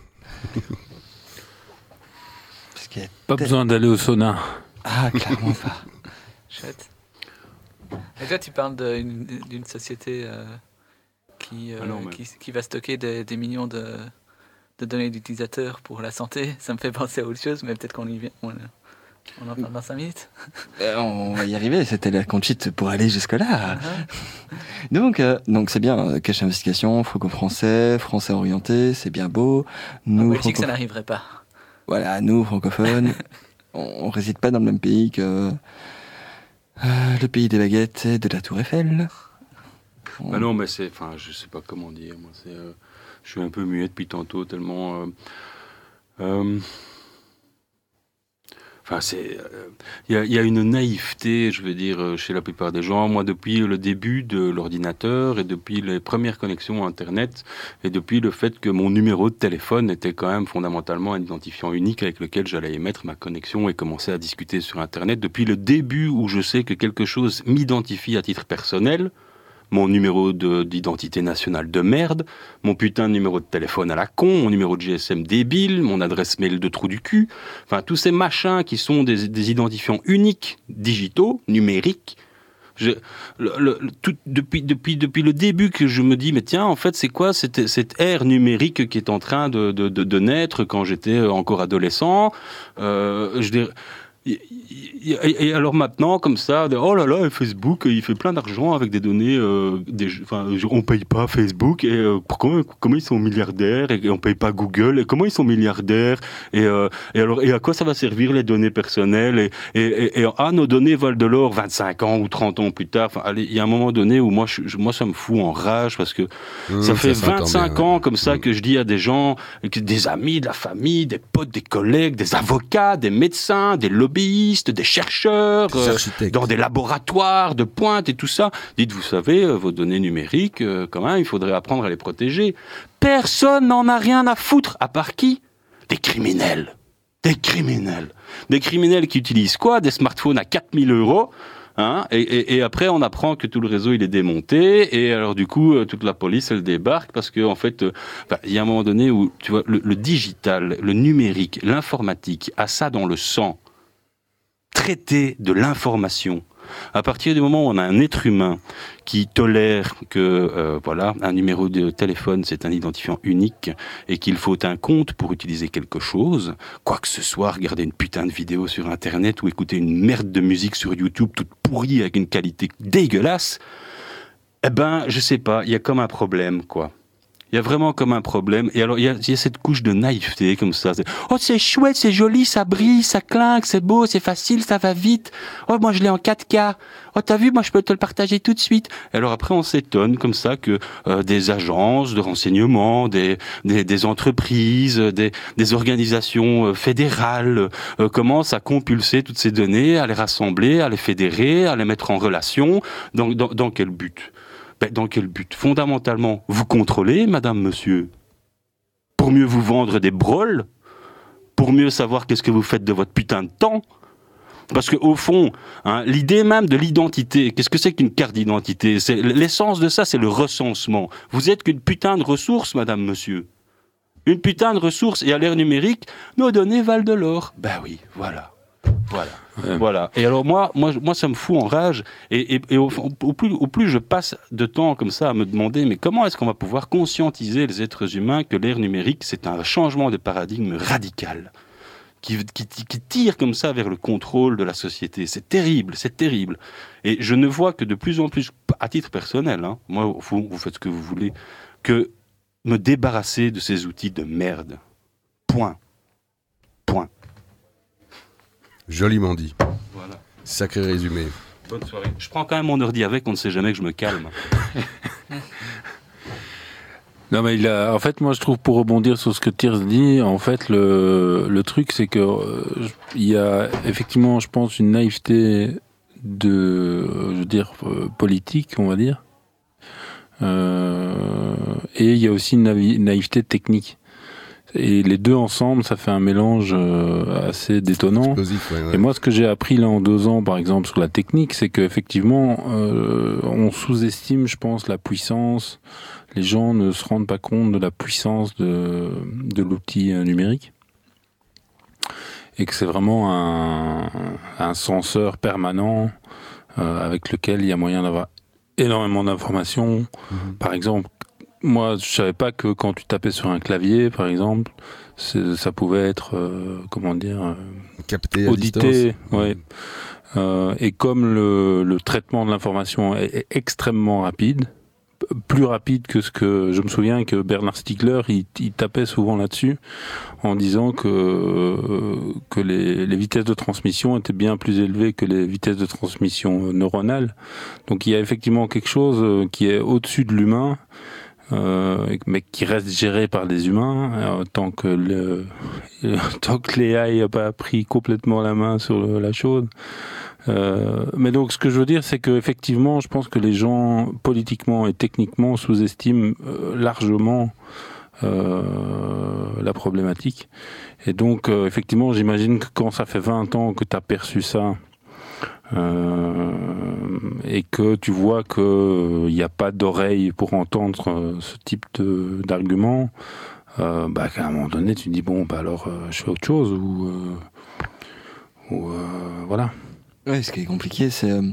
Parce qu'il y a pas t- besoin d'aller au sauna. Ah, clairement pas. Chouette. Et toi, tu parles d'une, d'une société euh, qui, euh, ah non, mais... qui, qui va stocker des, des millions de, de données d'utilisateurs pour la santé. Ça me fait penser à autre chose, mais peut-être qu'on y vient. On... On en parle dans cinq minutes. euh, On va y arriver, c'était la conchite pour aller jusque-là. Uh-huh. donc, euh, donc c'est bien, cache investigation, franco-français, français orienté, c'est bien beau. Nous, en Belgique, franco... ça n'arriverait pas. Voilà, nous, francophones, on ne réside pas dans le même pays que euh, le pays des baguettes et de la Tour Eiffel. On... Bah non, mais c'est, enfin, je sais pas comment dire. Moi, c'est, euh, je suis un peu muet depuis tantôt, tellement. Euh, euh, Enfin, c'est, il euh, y, y a une naïveté, je veux dire, chez la plupart des gens. Moi, depuis le début de l'ordinateur et depuis les premières connexions Internet et depuis le fait que mon numéro de téléphone était quand même fondamentalement un identifiant unique avec lequel j'allais émettre ma connexion et commencer à discuter sur Internet. Depuis le début où je sais que quelque chose m'identifie à titre personnel, mon numéro de, d'identité nationale de merde, mon putain de numéro de téléphone à la con, mon numéro de G S M débile, mon adresse mail de trou du cul, enfin tous ces machins qui sont des, des identifiants uniques, digitaux, numériques. Je, le, le, tout, depuis, depuis, depuis le début que je me dis, mais tiens, en fait, c'est quoi cette, cette ère numérique qui est en train de, de, de, de naître quand j'étais encore adolescent euh, je dirais, et alors maintenant, comme ça, oh là là, Facebook, il fait plein d'argent avec des données. Euh, des, enfin, on paye pas Facebook. Et euh, comment, comment ils sont milliardaires et on paye pas Google. Et comment ils sont milliardaires et, euh, et alors, et à quoi ça va servir les données personnelles et, et, et, et ah, nos données valent de l'or vingt-cinq ans ou trente ans plus tard. Enfin, allez, il y a un moment donné où moi, je, moi, ça me fout en rage parce que mmh, ça fait ça vingt-cinq bien, ans ouais. comme ça mmh. que je dis à des gens, des amis, de la famille, des potes, des collègues, des avocats, des médecins, des lobbyistes, des chercheurs, des euh, dans des laboratoires de pointe et tout ça. Dites, vous savez, euh, vos données numériques, euh, quand même, il faudrait apprendre à les protéger. Personne n'en a rien à foutre, à part qui ? Des criminels. Des criminels. Des criminels qui utilisent quoi ? Des smartphones à quatre mille euros. Hein, et, et, et après, on apprend que tout le réseau, il est démonté. Et alors, du coup, euh, toute la police, elle débarque parce que, en fait, euh, bah, il y a un moment donné où, tu vois, le, le digital, le numérique, l'informatique a ça dans le sang. Traiter de l'information. À partir du moment où on a un être humain qui tolère que euh, voilà, un numéro de téléphone c'est un identifiant unique et qu'il faut un compte pour utiliser quelque chose, quoi que ce soit, regarder une putain de vidéo sur Internet ou écouter une merde de musique sur YouTube toute pourrie avec une qualité dégueulasse, eh ben je sais pas, il y a comme un problème quoi. Il y a vraiment comme un problème. Et alors, il y a, il y a cette couche de naïveté comme ça. C'est, oh, c'est chouette, c'est joli, ça brille, ça clinque, c'est beau, c'est facile, ça va vite. Oh, moi, je l'ai en quatre K. Oh, t'as vu, moi, je peux te le partager tout de suite. Et alors après, on s'étonne comme ça que euh, des agences de renseignement, des, des, des entreprises, des, des organisations euh, fédérales euh, commencent à compulser toutes ces données, à les rassembler, à les fédérer, à les mettre en relation. Dans, dans, dans quel but ? Ben, dans quel but ? Fondamentalement, vous contrôlez, madame, monsieur, pour mieux vous vendre des broles, pour mieux savoir qu'est-ce que vous faites de votre putain de temps. Parce qu'au fond, hein, l'idée même de l'identité, qu'est-ce que c'est qu'une carte d'identité ? C'est, l'essence de ça, c'est le recensement. Vous êtes qu'une putain de ressource, madame, monsieur. Une putain de ressource, et à l'ère numérique, nos données valent de l'or. Ben oui, voilà. Voilà. Ouais. Voilà. Et alors moi, moi, moi, ça me fout en rage. Et, et, et au, au, plus, au plus je passe de temps comme ça à me demander, mais comment est-ce qu'on va pouvoir conscientiser les êtres humains que l'ère numérique, c'est un changement de paradigme radical, qui, qui, qui tire comme ça vers le contrôle de la société. C'est terrible, c'est terrible. Et je ne vois que de plus en plus, à titre personnel, hein, moi, au fond, vous faites ce que vous voulez, que me débarrasser de ces outils de merde. Point. Point. Joliment dit. Voilà. Sacré résumé. Bonne soirée. Je prends quand même mon ordi avec, on ne sait jamais que je me calme. Non mais il a, en fait moi je trouve, pour rebondir sur ce que Tirs dit, en fait le, le truc c'est que euh, il y a effectivement, je pense, une naïveté de, je veux dire, euh, politique, on va dire, euh, et il y a aussi une naï- naïveté technique. Et les deux ensemble, ça fait un mélange euh, assez détonnant. Explosif, ouais, ouais. Et moi, ce que j'ai appris là en deux ans, par exemple, sur la technique, c'est qu'effectivement, euh, on sous-estime, je pense, la puissance. Les gens ne se rendent pas compte de la puissance de, de l'outil numérique. Et que c'est vraiment un, un senseur permanent euh, avec lequel il y a moyen d'avoir énormément d'informations. Mmh. Par exemple, moi, je savais pas que quand tu tapais sur un clavier, par exemple, c'est, ça pouvait être, euh, comment dire, euh, capté, à audité. distance. Ouais. Mmh. Euh, et comme le, le traitement de l'information est, est extrêmement rapide, plus rapide que ce que je me souviens que Bernard Stiegler, il, il tapait souvent là-dessus en disant que euh, que les, les vitesses de transmission étaient bien plus élevées que les vitesses de transmission neuronales. Donc il y a effectivement quelque chose qui est au-dessus de l'humain. Euh, mais qui reste géré par des humains, euh, tant que le, euh, tant que l'A I n'a pas pris complètement la main sur le, la chose. Euh, mais donc, ce que je veux dire, c'est que effectivement, je pense que les gens politiquement et techniquement sous-estiment euh, largement euh, la problématique. Et donc, euh, effectivement, j'imagine que quand ça fait vingt ans que tu as perçu ça. Euh, et que tu vois qu'il n'y euh, a pas d'oreille pour entendre euh, ce type de, d'argument, euh, bah, à un moment donné tu te dis bon bah alors euh, je fais autre chose ou, euh, ou euh, voilà. Ouais, ce qui est compliqué c'est euh,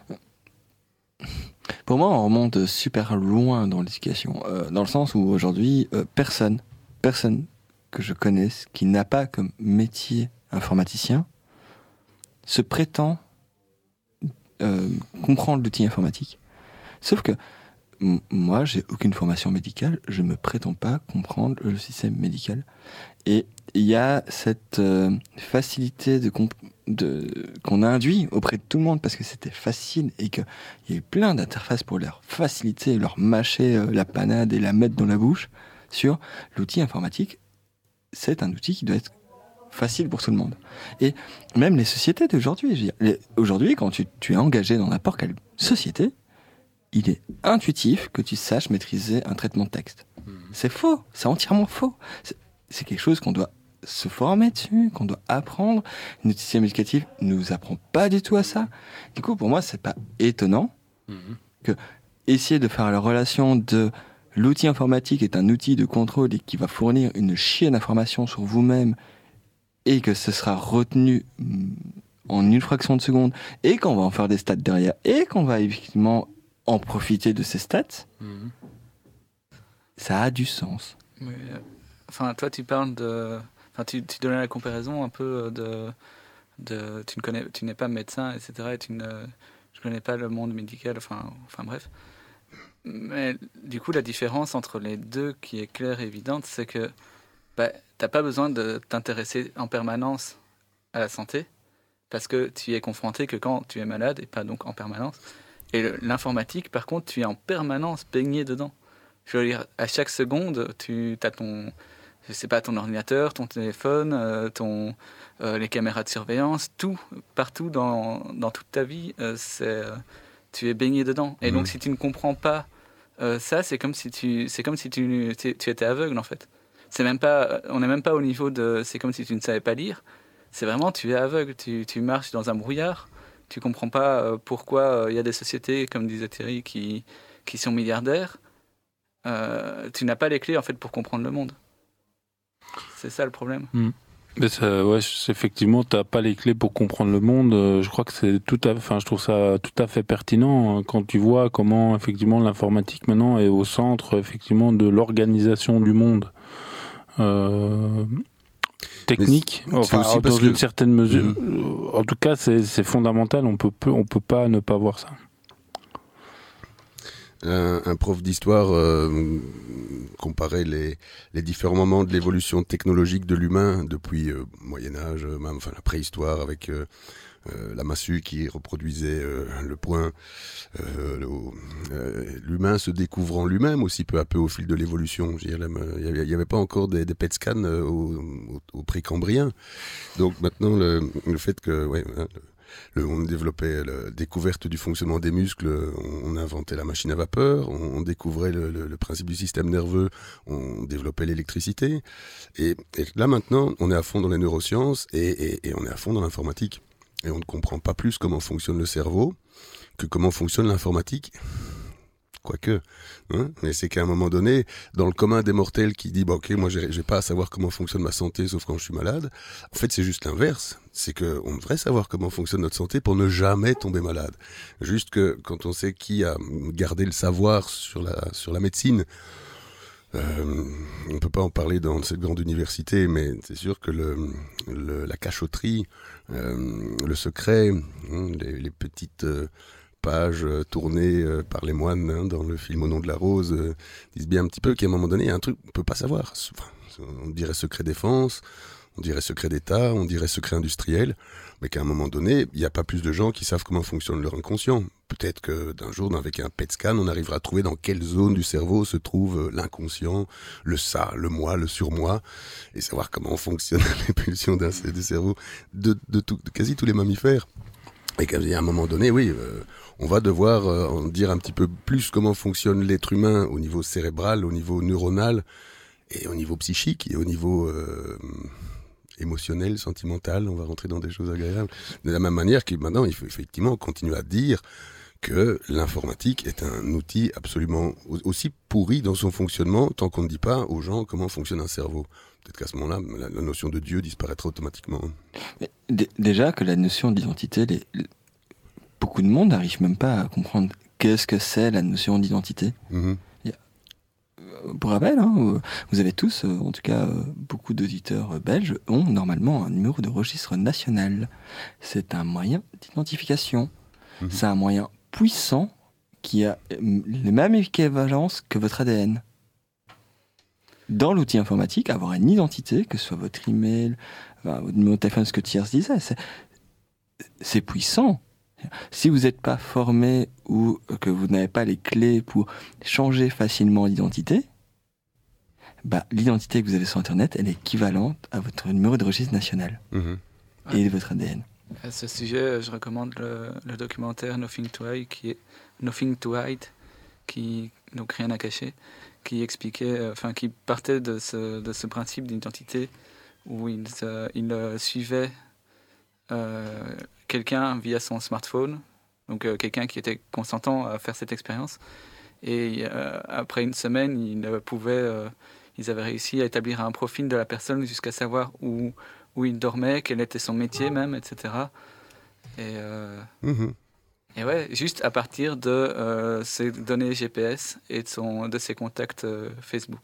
pour moi on remonte super loin dans l'éducation, euh, dans le sens où aujourd'hui euh, personne personne que je connaisse qui n'a pas comme métier informaticien se prétend Euh, comprendre l'outil informatique. Sauf que m- moi, j'ai aucune formation médicale, je me prétends pas comprendre le système médical. Et il y a cette euh, facilité de, comp- de qu'on a induit auprès de tout le monde parce que c'était facile et qu'il y a eu plein d'interfaces pour leur faciliter, leur mâcher euh, la panade et la mettre dans la bouche sur l'outil informatique. C'est un outil qui doit être facile pour tout le monde. Et même les sociétés d'aujourd'hui, je veux dire, les, aujourd'hui, quand tu, tu es engagé dans n'importe quelle société, il est intuitif que tu saches maîtriser un traitement de texte. Mmh. C'est faux, c'est entièrement faux. C'est, c'est quelque chose qu'on doit se former dessus, qu'on doit apprendre. Notre système éducatif ne nous apprend pas du tout à ça. Du coup, pour moi, c'est pas étonnant mmh. que essayer de faire la relation de l'outil informatique est un outil de contrôle et qui va fournir une chier d'informations sur vous-même et que ce sera retenu en une fraction de seconde, et qu'on va en faire des stats derrière, et qu'on va effectivement en profiter de ces stats, mmh. ça a du sens. Mais, enfin, toi, tu parles de... Enfin, tu, tu donnais la comparaison un peu de... de tu, ne connais, tu n'es pas médecin, et cetera, et tu ne... Je connais pas le monde médical, enfin, enfin bref. Mais du coup, la différence entre les deux qui est claire et évidente, c'est que bah, tu n'as pas besoin de t'intéresser en permanence à la santé, parce que tu y es confronté que quand tu es malade, et pas donc en permanence. Et le, l'informatique, par contre, tu es en permanence baigné dedans. Je veux dire, à chaque seconde, tu as ton, je sais pas, ton ordinateur, ton téléphone, euh, ton, euh, les caméras de surveillance, tout, partout dans, dans toute ta vie, euh, c'est, euh, tu es baigné dedans. Et mmh. donc, si tu ne comprends pas euh, ça, c'est comme si tu, c'est comme si tu, tu, tu étais aveugle, en fait. C'est même pas, on n'est même pas au niveau de, c'est comme si tu ne savais pas lire. C'est vraiment, tu es aveugle, tu, tu marches dans un brouillard, tu comprends pas euh, pourquoi il euh, y a des sociétés, comme disait Thierry, qui, qui sont milliardaires. Euh, tu n'as pas les clés en fait pour comprendre le monde. C'est ça le problème. Mmh. Mais ça, ouais, effectivement, t'as pas les clés pour comprendre le monde. Je crois que c'est tout à, enfin, je trouve ça tout à fait pertinent quand tu vois comment effectivement l'informatique maintenant est au centre effectivement de l'organisation du monde. Euh, technique, c'est, enfin, c'est dans une que... certaine mesure. Mmh. En tout cas, c'est, c'est fondamental. On peut, on peut pas ne pas voir ça. Un, un prof d'histoire euh, comparait les, les différents moments de l'évolution technologique de l'humain depuis euh, Moyen-Âge, même enfin la préhistoire avec euh, euh, la massue qui reproduisait euh, le poing, euh, le, euh, l'humain se découvrant lui-même aussi peu à peu au fil de l'évolution. Je veux dire, il n'y avait pas encore des, des P E T scans euh, au, au, au précambrien. Donc maintenant le, le fait que ouais, hein, Le, on développait la découverte du fonctionnement des muscles, on inventait la machine à vapeur, on, on découvrait le, le, le principe du système nerveux, on développait l'électricité. Et, et là maintenant, on est à fond dans les neurosciences et, et, et on est à fond dans l'informatique. Et on ne comprend pas plus comment fonctionne le cerveau que comment fonctionne l'informatique. Quoique, hein, mais c'est qu'à un moment donné, dans le commun des mortels qui dit bah ok, moi j'ai, j'ai pas à savoir comment fonctionne ma santé sauf quand je suis malade. En fait, c'est juste l'inverse. C'est que on devrait savoir comment fonctionne notre santé pour ne jamais tomber malade. Juste que quand on sait qui a gardé le savoir sur la sur la médecine, euh, on peut pas en parler dans cette grande université, mais c'est sûr que le, le la cachotterie, euh, le secret, hein, les, les petites euh, pages euh, tournées euh, par les moines hein, dans le film Au nom de la rose euh, disent bien un petit peu qu'à un moment donné il y a un truc qu'on peut pas savoir. Enfin, on dirait secret défense, on dirait secret d'État, on dirait secret industriel, mais qu'à un moment donné il n'y a pas plus de gens qui savent comment fonctionne leur inconscient. Peut-être que d'un jour avec un P E T scan on arrivera à trouver dans quelle zone du cerveau se trouve l'inconscient, le ça, le moi, le surmoi, et savoir comment fonctionnent les pulsions d'un du cerveau de, de, tout, de quasi tous les mammifères. Et qu'à un moment donné, oui, euh, on va devoir euh, en dire un petit peu plus comment fonctionne l'être humain au niveau cérébral, au niveau neuronal, et au niveau psychique, et au niveau euh, émotionnel, sentimental. On va rentrer dans des choses agréables. De la même manière que maintenant, il faut effectivement continuer à dire que l'informatique est un outil absolument aussi pourri dans son fonctionnement tant qu'on ne dit pas aux gens comment fonctionne un cerveau. Peut-être qu'à ce moment-là, la, la notion de Dieu disparaîtra automatiquement. Mais d- déjà que la notion d'identité, les, les, beaucoup de monde n'arrive même pas à comprendre qu'est-ce que c'est la notion d'identité. Mm-hmm. A, euh, pour rappel, hein, vous avez tous, euh, en tout cas euh, beaucoup d'auditeurs euh, belges, ont normalement un numéro de registre national. C'est un moyen d'identification. Mm-hmm. C'est un moyen puissant qui a les mêmes équivalences que votre A D N. Dans l'outil informatique, avoir une identité, que ce soit votre email, enfin, votre numéro de téléphone, ce que Thiers disait, c'est, c'est puissant. Si vous n'êtes pas formé ou que vous n'avez pas les clés pour changer facilement d'identité, bah, l'identité que vous avez sur Internet, elle est équivalente à votre numéro de registre national mmh. et votre A D N. À ce sujet, je recommande le, le documentaire Nothing to Hide, qui est Nothing to Hide, qui donc rien à cacher, qui expliquait, enfin qui partait de ce de ce principe d'identité où il euh, il euh, suivait euh, quelqu'un via son smartphone, donc euh, quelqu'un qui était consentant à faire cette expérience, et euh, après une semaine, il euh, pouvait, euh, ils avaient réussi à établir un profil de la personne jusqu'à savoir où où il dormait, quel était son métier même, et cetera. Et, euh, mmh. et ouais, juste à partir de euh, ses données G P S et de, son, de ses contacts euh, Facebook.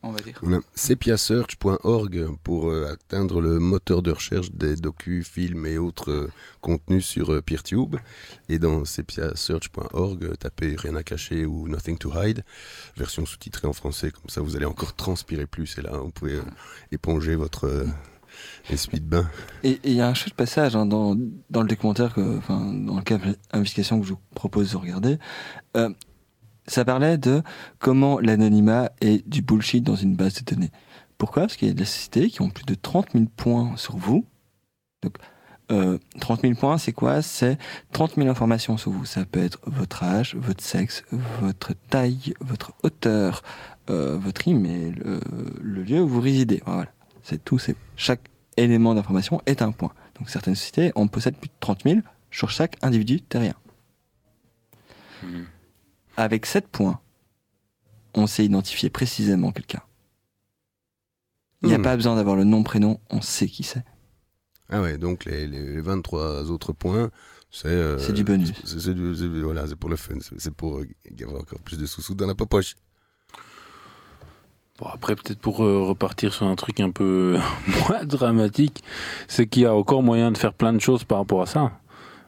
on va dire. On a sepiasearch point org pour euh, atteindre le moteur de recherche des docus, films et autres euh, contenus sur euh, PeerTube. Et dans sepiasearch point org, euh, tapez Rien à cacher ou Nothing to hide, version sous-titrée en français, comme ça vous allez encore transpirer plus. Et là, vous pouvez euh, éponger votre euh, essuie de bain. Et il y a un chouette passage hein, dans, dans le documentaire, que, enfin, dans le cas d'investigation que je vous propose de regarder. Euh, Ça parlait de comment l'anonymat est du bullshit dans une base de données. Pourquoi ? Parce qu'il y a des sociétés qui ont plus de trente mille points sur vous. Donc, euh, trente mille points, c'est quoi ? C'est trente mille informations sur vous. Ça peut être votre âge, votre sexe, votre taille, votre hauteur, euh, votre email, euh, le lieu où vous résidez. Voilà. C'est tout. C'est, chaque élément d'information est un point. Donc, certaines sociétés en possèdent plus de trente mille sur chaque individu terrien. Mmh. Avec sept points, on sait identifier précisément quelqu'un. Il n'y a mmh. pas besoin d'avoir le nom, prénom, on sait qui c'est. Ah ouais, donc les, les vingt-trois autres points, c'est... Euh, c'est du bonus. C'est, c'est, du, c'est, voilà, c'est pour le fun, c'est, c'est pour euh, avoir encore plus de sous-sous dans la poche. Bon, après, peut-être pour euh, repartir sur un truc un peu moins dramatique, c'est qu'il y a encore moyen de faire plein de choses par rapport à ça.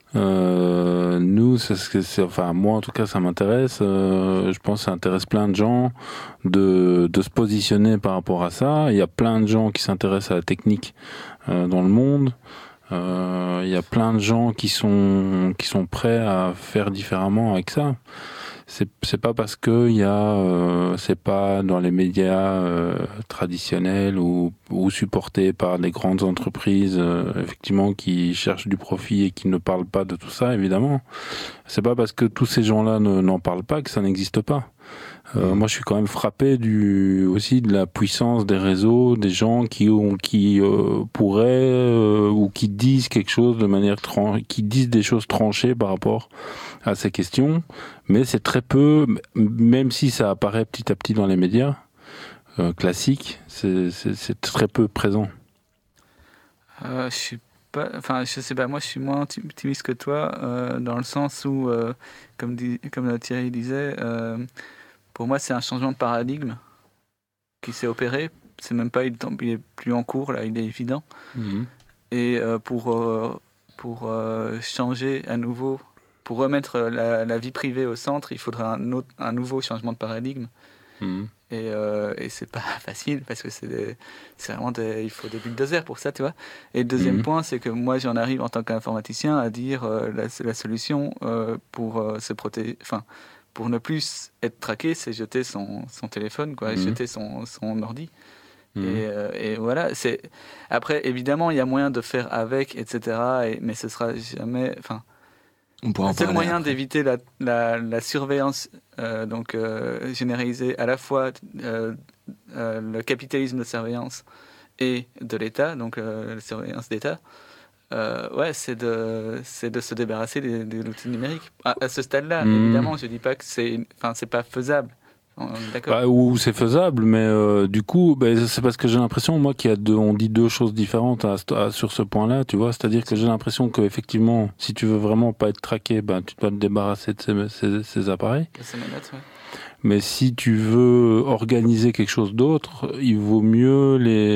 Euh, nous, c'est ce que c'est, enfin moi en tout cas, ça m'intéresse. Euh, je pense que ça intéresse plein de gens de de se positionner par rapport à ça. Il y a plein de gens qui s'intéressent à la technique euh, dans le monde. Euh, il y a plein de gens qui sont qui sont prêts à faire différemment avec ça. C'est c'est pas parce que il y a euh, c'est pas dans les médias euh, traditionnels ou ou supportés par des grandes entreprises euh, effectivement qui cherchent du profit et qui ne parlent pas de tout ça, évidemment. C'est pas parce que tous ces gens-là ne, n'en parlent pas que ça n'existe pas. Euh, moi, je suis quand même frappé du aussi de la puissance des réseaux, des gens qui ont qui euh, pourraient euh, ou qui disent quelque chose de manière tran- qui disent des choses tranchées par rapport à ces questions, mais c'est très peu, même si ça apparaît petit à petit dans les médias euh, classiques, c'est, c'est, c'est très peu présent. Euh, je suis pas, enfin, je sais pas, moi, je suis moins optimiste que toi euh, dans le sens où, euh, comme dit, comme Thierry disait. Euh, Pour moi, c'est un changement de paradigme qui s'est opéré. C'est même pas, il est plus en cours, là, il est évident. Mmh. Et euh, pour, euh, pour euh, changer à nouveau, pour remettre la, la vie privée au centre, il faudrait un, autre, un nouveau changement de paradigme. Mmh. Et, euh, et c'est pas facile parce que c'est, des, c'est vraiment des, il faut des bulldozers pour ça, tu vois. Et le deuxième mmh. point, c'est que moi, j'en arrive en tant qu'informaticien à dire euh, la, la solution euh, pour euh, se protéger. Enfin, pour ne plus être traqué, c'est jeter son, son téléphone, quoi, mmh. jeter son, son ordi. Mmh. Et, euh, et voilà. C'est... Après, évidemment, il y a moyen de faire avec, et cetera. Et, mais ce sera jamais. Enfin, le seul moyen après. d'éviter la, la, la surveillance euh, donc, euh, généralisée à la fois euh, euh, le capitalisme de surveillance et de l'État, donc euh, la surveillance d'État. Euh, ouais, c'est de, c'est de se débarrasser de, de l'outil numérique. À, à ce stade-là, mmh. évidemment, je dis pas que c'est, enfin, c'est pas faisable. On est d'accord. Bah, ou c'est faisable, mais euh, du coup, bah, c'est parce que j'ai l'impression, moi, qu'il y a deux, on dit deux choses différentes à, à, sur ce point-là, tu vois. C'est-à-dire que j'ai l'impression que effectivement, si tu veux vraiment pas être traqué, ben, tu dois te débarrasser de ces, ces, ces appareils. C'est manette, ouais. Mais si tu veux organiser quelque chose d'autre, il vaut mieux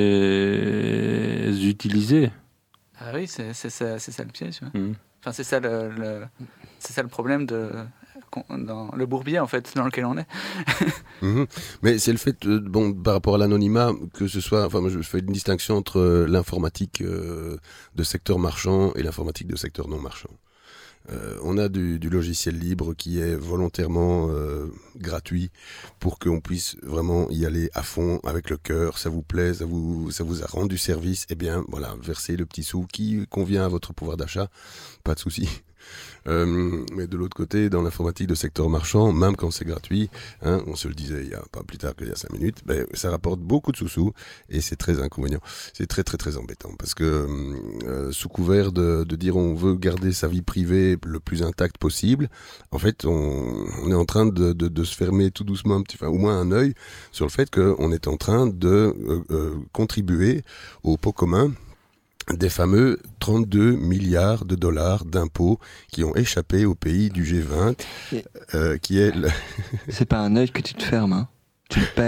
les utiliser. Ah oui, c'est, c'est, ça, c'est ça le piège. Ouais. Mmh. Enfin, c'est ça le, le, c'est ça le problème de, dans le bourbier, en fait, dans lequel on est. mmh. Mais c'est le fait, euh, bon, par rapport à l'anonymat, que ce soit, enfin, moi, je fais une distinction entre euh, l'informatique euh, de secteur marchand et l'informatique de secteur non marchand. Euh, on a du, du logiciel libre qui est volontairement euh, gratuit pour qu'on puisse vraiment y aller à fond avec le cœur. Ça vous plaît, ça vous, ça vous a rendu service, eh bien voilà, versez le petit sou qui convient à votre pouvoir d'achat, pas de souci. Euh, mais de l'autre côté, dans l'informatique de secteur marchand, même quand c'est gratuit, hein, on se le disait il y a pas plus tard qu'il y a cinq minutes, ben, ça rapporte beaucoup de sous-sous et c'est très inconvénient. C'est très très très embêtant parce que euh, sous couvert de, de dire on veut garder sa vie privée le plus intacte possible, en fait on, on est en train de, de, de se fermer tout doucement, un petit, enfin, au moins un œil sur le fait qu'on est en train de euh, euh, contribuer au pot commun des fameux trente-deux milliards de dollars d'impôts qui ont échappé au pays du G vingt, euh, qui est... Le... C'est pas un œil que tu te fermes, hein. Tu le perds.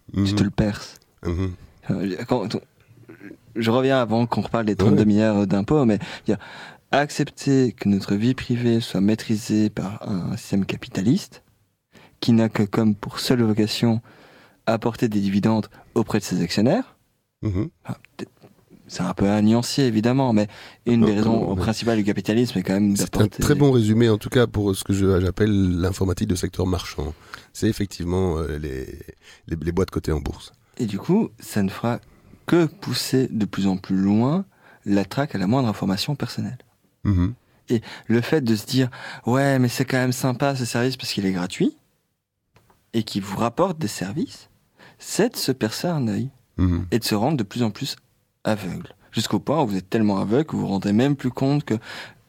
Mmh. Tu te le perces. Mmh. Quand, je reviens avant qu'on reparle des trente-deux ouais. milliards d'impôts, mais dire, accepter que notre vie privée soit maîtrisée par un système capitaliste qui n'a que comme pour seule vocation apporter des dividendes auprès de ses actionnaires. Mmh. Enfin, c'est un peu un nuancier, évidemment, mais une non, des raisons non, principales du capitalisme est quand même d'apporter... C'est un très bon résumé, en tout cas, pour ce que je, j'appelle l'informatique de secteur marchand. C'est effectivement euh, les, les, les boîtes cotées en bourse. Et du coup, ça ne fera que pousser de plus en plus loin la traque à la moindre information personnelle. Mmh. Et le fait de se dire « Ouais, mais c'est quand même sympa ce service parce qu'il est gratuit » et qu'il vous rapporte des services, c'est de se percer un œil mmh. et de se rendre de plus en plus aveugle, jusqu'au point où vous êtes tellement aveugle que vous vous rendez même plus compte que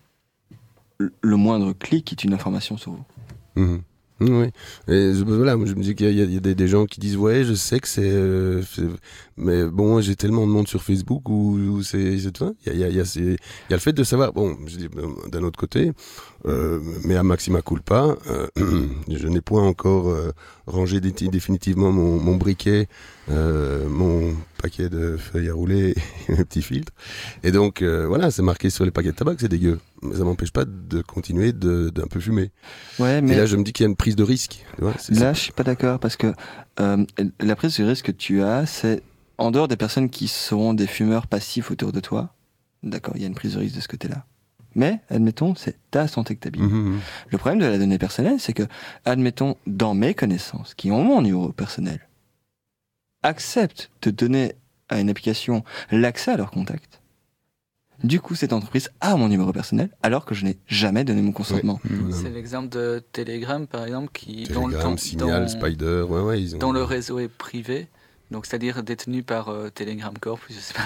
le moindre clic est une information sur vous. Mmh. Oui, et voilà, je me dis qu'il y a, il y a des, des gens qui disent ouais, je sais que c'est, euh, c'est mais bon, j'ai tellement de monde sur Facebook où, où c'est, c'est il y a, il y a, il y a, c'est, il y a le fait de savoir. Bon, je dis, d'un autre côté, euh, mais à maxima culpa, euh, je n'ai point encore euh, rangé dé- définitivement mon, mon briquet, euh, mon paquet de feuilles à rouler et mes petits filtres. Et donc euh, voilà, c'est marqué sur les paquets de tabac que c'est dégueu. Mais ça m'empêche pas de continuer de, d'un peu fumer. Ouais, mais et là, je me dis qu'il y a une prise de risque. Tu vois, c'est là, ça. Je suis pas d'accord parce que euh, la prise de risque que tu as, c'est en dehors des personnes qui seront des fumeurs passifs autour de toi. D'accord, il y a une prise de risque de ce côté-là. Mais, admettons, c'est ta santé que t'habilles. Mmh. Le problème de la donnée personnelle, c'est que, admettons, dans mes connaissances, qui ont mon numéro personnel, acceptent de donner à une application l'accès à leurs contacts. Du coup, cette entreprise a mon numéro personnel, alors que je n'ai jamais donné mon consentement. Oui. Mmh. C'est l'exemple de Telegram, par exemple, qui Telegram, dans le, Signal, dans, Spider, ouais, ouais, ils ont... dont le réseau est privé. Donc, c'est-à-dire détenu par euh, Telegram Corp, je sais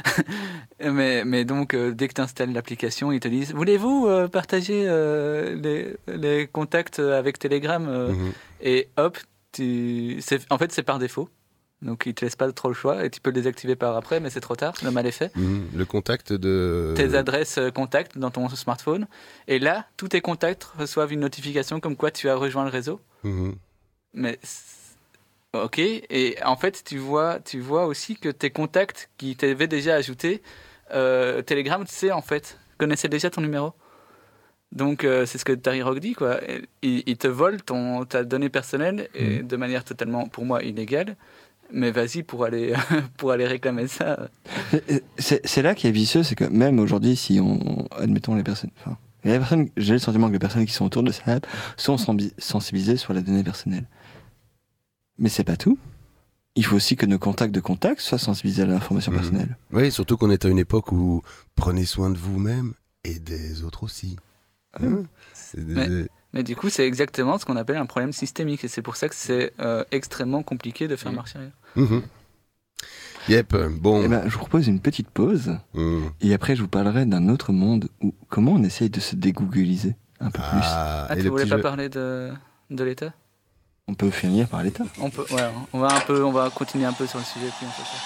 pas. mais, mais donc, euh, dès que tu installes l'application, ils te disent « Voulez-vous euh, partager euh, les, les contacts avec Telegram euh, mmh. ?» Et hop, tu... c'est... en fait, c'est par défaut. Donc, ils te laissent pas trop le choix et tu peux le désactiver par après, mais c'est trop tard, le mal est fait. Mmh. Le contact de... Tes adresses contacts dans ton smartphone. Et là, tous tes contacts reçoivent une notification comme quoi tu as rejoint le réseau. Mmh. Mais... Ok, et en fait, tu vois, tu vois aussi que tes contacts qui t'avaient déjà ajouté, euh, Telegram, tu sais, en fait, connaissaient déjà ton numéro. Donc, euh, c'est ce que Tariq dit, quoi. Il, il te vole ton, ta donnée personnelle et, mmh. de manière totalement, pour moi, illégale. Mais vas-y, pour aller, pour aller réclamer ça. C'est, c'est là qui est vicieux, c'est que même aujourd'hui, si on, admettons les personnes, enfin, les personnes, j'ai le sentiment que les personnes qui sont autour de ça sont sensibilisées sur la donnée personnelle. Mais c'est pas tout. Il faut aussi que nos contacts de contact soient sensibilisés à l'information mmh. personnelle. Oui, surtout qu'on est à une époque où prenez soin de vous-même et des autres aussi. Mmh. Hein c'est des... mais, mais du coup, c'est exactement ce qu'on appelle un problème systémique. Et c'est pour ça que c'est euh, extrêmement compliqué de faire mmh. marcher arrière. Mmh. Yep, bon. Eh ben, je vous propose une petite pause. Mmh. Et après, je vous parlerai d'un autre monde où comment on essaye de se dégoogliser un peu ah, plus. Ah, tu voulais pas jeu... parler de, de l'État ? On peut finir par l'État. On peut, ouais, on va un peu, on va continuer un peu sur le sujet puis on fait ça.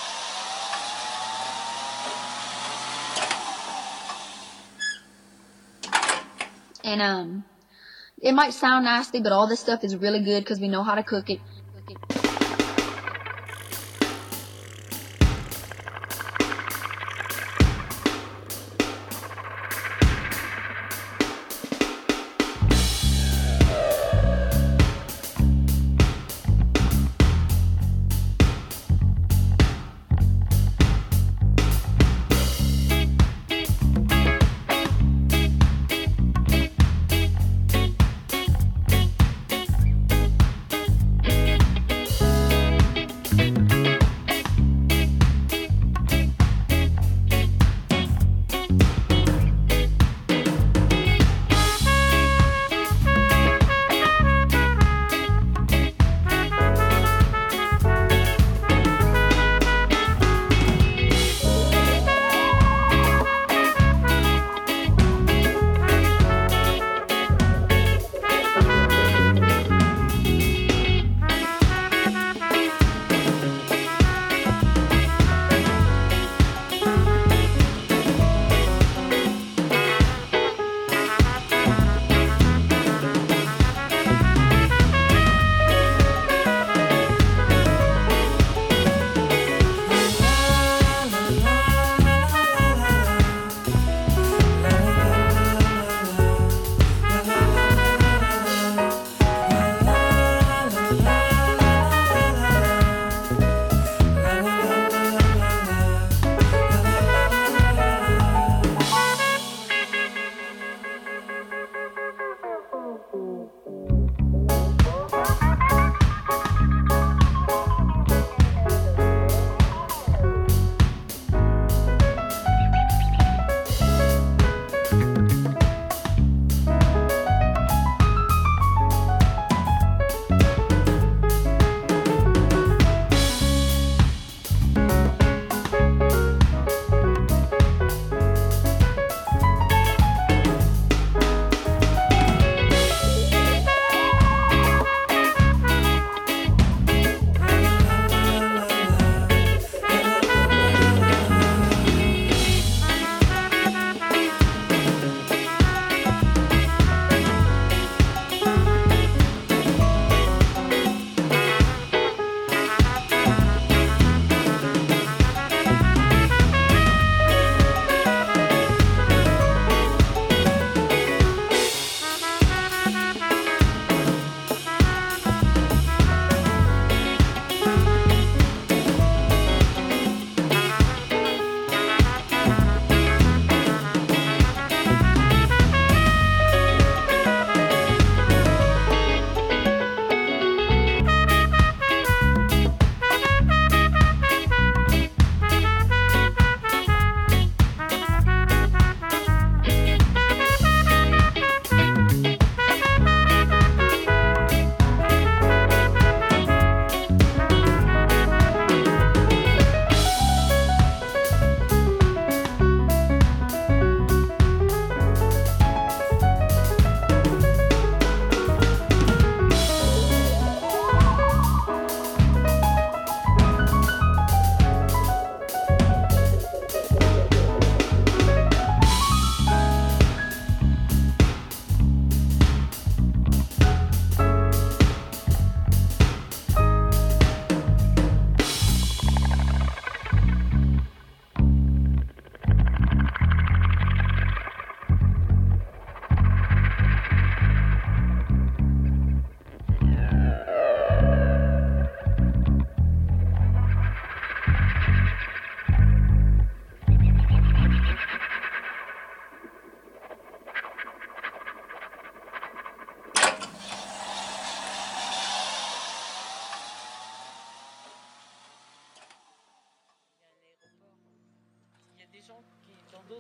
And um, it might sound nasty, but all this stuff is really good because we know how to cook it. Cook it.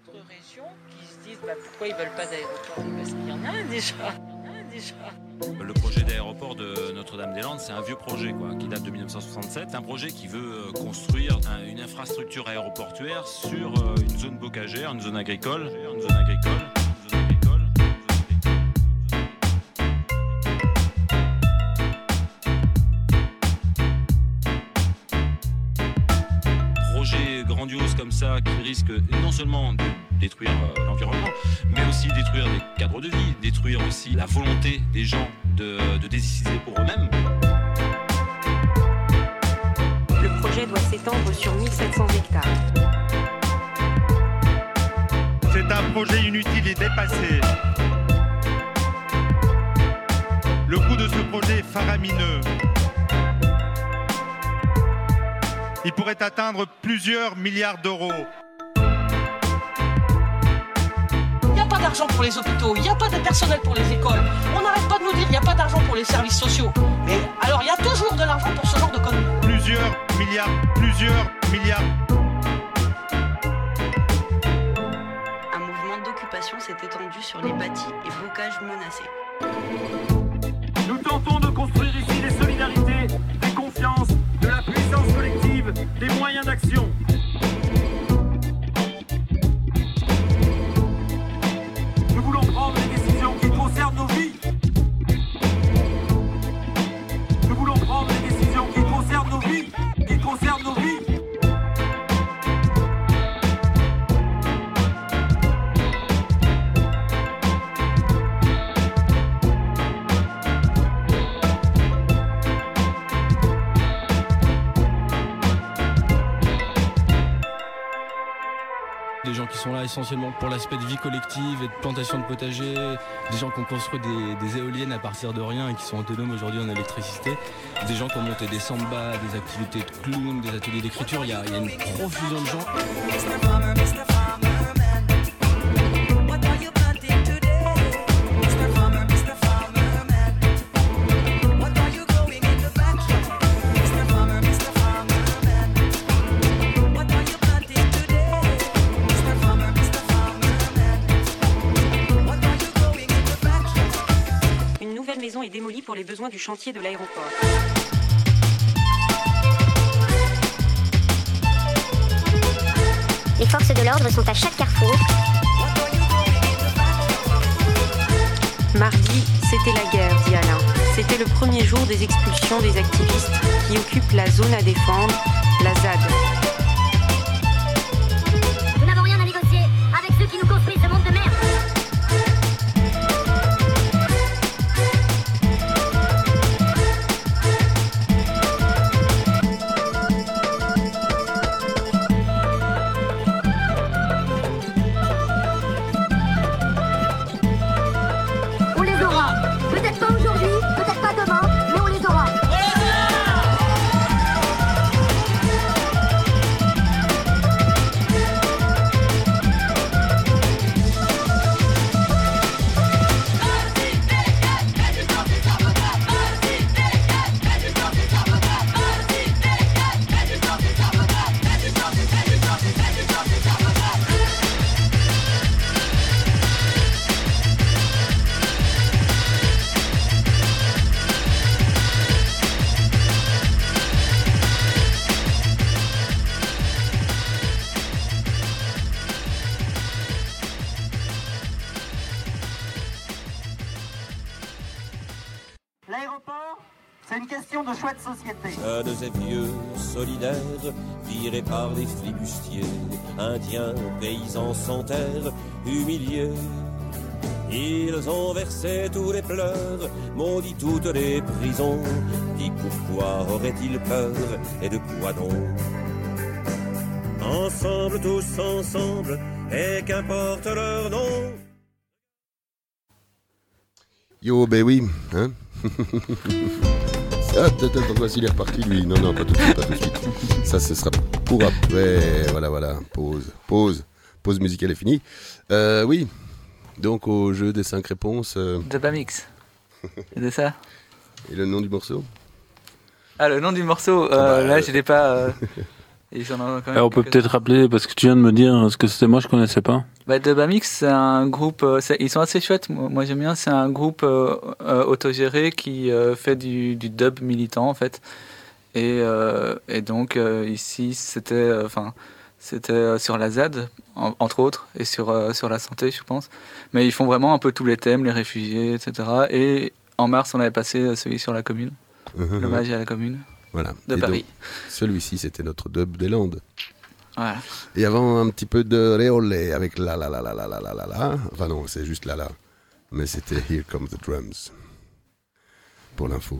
d'autres régions qui se disent bah, pourquoi ils veulent pas d'aéroport? Parce qu'il y en a un déjà. Il y en a un déjà. Le projet d'aéroport de Notre-Dame-des-Landes, c'est un vieux projet quoi, qui date de dix-neuf cent soixante-sept. Un projet qui veut construire un, une infrastructure aéroportuaire sur une zone bocagère, une zone agricole, une zone agricole. Grandiose comme ça qui risque non seulement de détruire euh, l'environnement mais aussi détruire des cadres de vie, détruire aussi la volonté des gens de, de décider pour eux-mêmes. Le projet doit s'étendre sur mille sept cents hectares. C'est un projet inutile et dépassé. Le coût de ce projet est faramineux. Il pourrait atteindre plusieurs milliards d'euros. Il n'y a pas d'argent pour les hôpitaux, il n'y a pas de personnel pour les écoles. On n'arrête pas de nous dire qu'il n'y a pas d'argent pour les services sociaux. Mais alors il y a toujours de l'argent pour ce genre de conneries. Plusieurs milliards, plusieurs milliards. Un mouvement d'occupation s'est étendu sur les bâtis et bocages menacés. Nous tentons de construire ici des solidarités, des confiances, de la puissance collective, des moyens d'action. Nous voulons prendre des décisions qui concernent nos vies. Nous voulons prendre des décisions qui concernent nos vies, qui concernent nos vies. Des gens qui sont là essentiellement pour l'aspect de vie collective et de plantation de potagers, des gens qui ont construit des, des éoliennes à partir de rien et qui sont autonomes aujourd'hui en électricité, des gens qui ont monté des sambas, des activités de clown, des ateliers d'écriture, il y a, il y a une profusion de gens. Est démolie pour les besoins du chantier de l'aéroport. Les forces de l'ordre sont à chaque carrefour. Mardi, c'était la guerre, dit Alain. C'était le premier jour des expulsions des activistes qui occupent la zone à défendre, la Z A D. Nous n'avons rien à négocier avec ceux qui nous construisent ce monde de merde. L'aéroport, c'est une question de choix de société. Jeunes et vieux, solidaires, virés par des flibustiers, indiens, paysans sans terre, humiliés. Ils ont versé tous les pleurs, maudit toutes les prisons. Dis pourquoi auraient-ils peur et de quoi donc? Ensemble, tous ensemble, et qu'importe leur nom. Yo, ben oui, hein. Ah, attends, pourquoi s'il est reparti lui? Non, non, pas tout de suite, pas tout de suite. Ça, ce sera pour après. Voilà, voilà, pause, pause, pause musicale est finie. Euh, oui, donc au jeu des cinq réponses. Euh... De Bamix. C'est ça. Et le nom du morceau? Ah, le nom du morceau, euh, bah, là, je l'ai pas. Euh... Et ils en ont quand même Alors, on peut quelques- peut-être rappeler, parce que tu viens de me dire ce que c'était, moi je connaissais pas. Bah, Dubamix, c'est un groupe, euh, c'est- ils sont assez chouettes, moi, moi j'aime bien, c'est un groupe euh, euh, autogéré qui euh, fait du, du dub militant en fait. Et, euh, et donc euh, ici c'était enfin c'était euh, sur la Z A D, en- entre autres, et sur, euh, sur la santé je pense. Mais ils font vraiment un peu tous les thèmes, les réfugiés, et cetera. Et en mars on avait passé euh, celui sur la commune, Mhm. l'hommage à la commune Voilà. de Et Paris. donc, celui-ci, c'était notre dub des Landes. Voilà. Et avant, un petit peu de réolé avec la la la la la la la la la. Enfin non, c'est juste la la. Mais c'était Here Come the Drums. Pour l'info.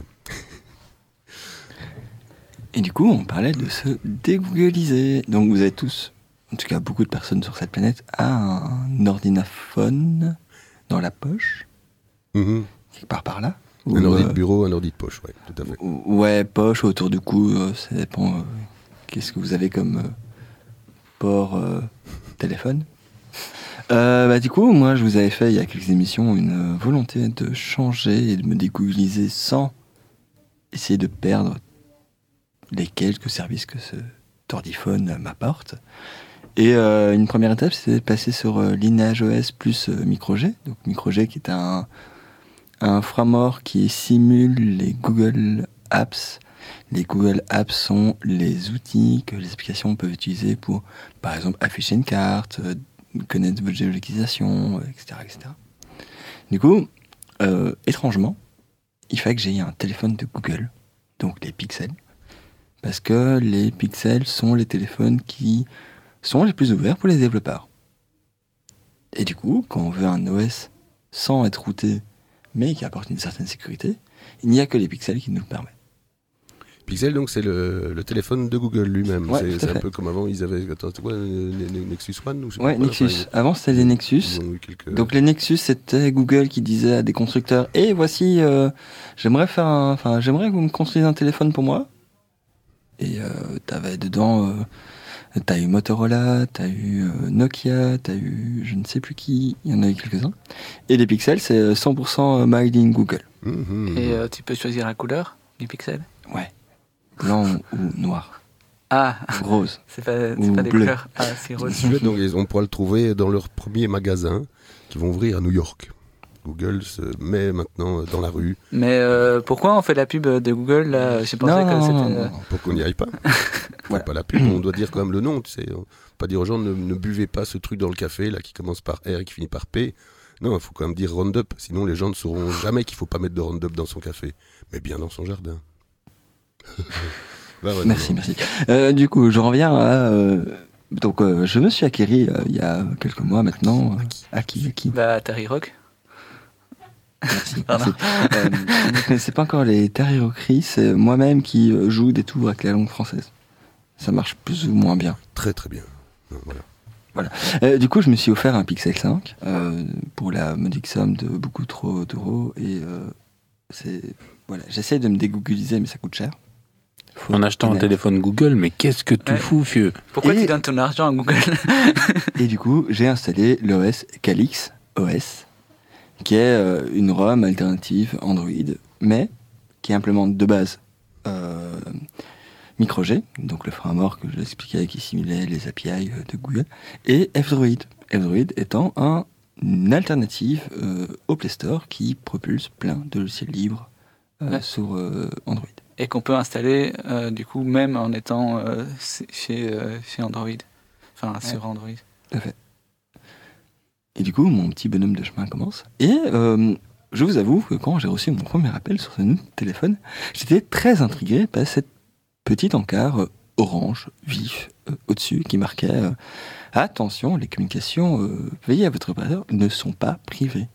Et du coup, on parlait de se dégoogliser. Donc vous avez tous, en tout cas beaucoup de personnes sur cette planète, un ordinaphone dans la poche, Mhm. quelque part par là. Un Ou, ordi de euh, bureau, un ordi de poche, ouais, tout à fait. Ouais, poche autour du cou, euh, ça dépend. euh, Qu'est-ce que vous avez comme euh, port euh, téléphone euh, bah, Du coup, moi, je vous avais fait il y a quelques émissions une euh, volonté de changer et de me dégoogliser sans essayer de perdre les quelques services que ce ordiphone m'apporte. Et euh, une première étape, c'était de passer sur euh, LineageOS plus euh, MicroG. Donc MicroG qui est un, un framework qui simule les Google Apps. Les Google Apps sont les outils que les applications peuvent utiliser pour, par exemple, afficher une carte, euh, connaître votre géolocalisation, et cetera, et cetera. Du coup, euh, étrangement, il fallait que j'aie un téléphone de Google, donc les Pixels, parce que les Pixels sont les téléphones qui sont les plus ouverts pour les développeurs. Et du coup, quand on veut un O S sans être routé, mais qui apporte une certaine sécurité, il n'y a que les Pixels qui nous le permettent. Pixel, donc, c'est le, le téléphone de Google lui-même. Ouais, c'est tout à c'est un fait. peu comme avant, ils avaient. Attends, c'était quoi, le- le- le Nexus One ou je sais Ouais, pas quoi, Nexus. enfin, Avant, c'était les Nexus. ils ont eu quelques- Donc les Nexus, c'était Google qui disait à des constructeurs "Et voici, euh, j'aimerais faire, un- enfin, j'aimerais que vous me construisiez un téléphone pour moi." Et euh, t'avais dedans, euh, t'as eu Motorola, t'as eu euh, Nokia, t'as eu, je ne sais plus qui, il y en a eu quelques-uns. Et les Pixels, c'est cent pour cent made in Google. Mhm. Et euh, tu peux choisir la couleur du pixel. Ouais. Blanc ou noir. Ah, Rose. c'est pas, c'est Ou pas des bleu. couleurs. Ah, c'est rose. Donc, ils- on pourra le trouver dans leur premier magasin qui vont ouvrir à New York. Google se met maintenant dans la rue Mais euh, pourquoi on fait la pub de Google là J'ai pensé Non, que non, c'était. non, euh, non. pour qu'on n'y aille pas. Voilà. Pas la pub, on doit dire quand même le nom, tu sais. On- Pas dire aux gens ne, ne buvez pas ce truc dans le café là qui commence par R et qui finit par P. Non, il faut quand même dire Roundup, sinon les gens ne sauront jamais qu'il faut pas mettre de Roundup dans son café, mais bien dans son jardin. Bah ouais, Merci, non. merci. Euh, du coup, je reviens à. euh, donc, euh, je me suis acquéri euh, il y a quelques mois maintenant. Euh, acquis, acquis. Bah, Atari Rock. Merci. Pardon. merci. Euh, vous ne connaissez pas encore les Terrirocris, c'est moi-même qui euh, joue des tours avec la langue française. Ça marche plus ou moins bien. Très très bien. Non, voilà. Voilà. Euh, du coup, je me suis offert un Pixel cinq euh, pour la modique somme de beaucoup trop d'euros. Et euh, c'est. Voilà, j'essaie de me dégoogliser, mais ça coûte cher. Faut En achetant un honnête. téléphone Google, mais qu'est-ce que tu Ouais. fous, vieux? Pourquoi Et- tu donnes ton argent à Google? Et du coup, j'ai installé l'O S Calyx O S, qui est euh, une ROM alternative Android, mais qui implémente de base euh, MicroG, donc le framework que je l'expliquais qui simulait les A P I de Google, et F-Droid. F-Droid étant un, une alternative euh, au Play Store qui propulse plein de logiciels libres euh, Ouais. sur euh, Android. Et qu'on peut installer euh, du coup même en étant euh, chez, euh, chez Android. Enfin, Ouais. sur Android. Tout à fait. Et du coup, mon petit bonhomme de chemin commence. Et euh, je vous avoue que quand j'ai reçu mon premier appel sur ce nouveau téléphone, j'étais très intrigué par cette petite encart euh, orange, vif, euh, au-dessus, qui marquait euh, attention, les communications euh, veillez à votre opérateur ne sont pas privées.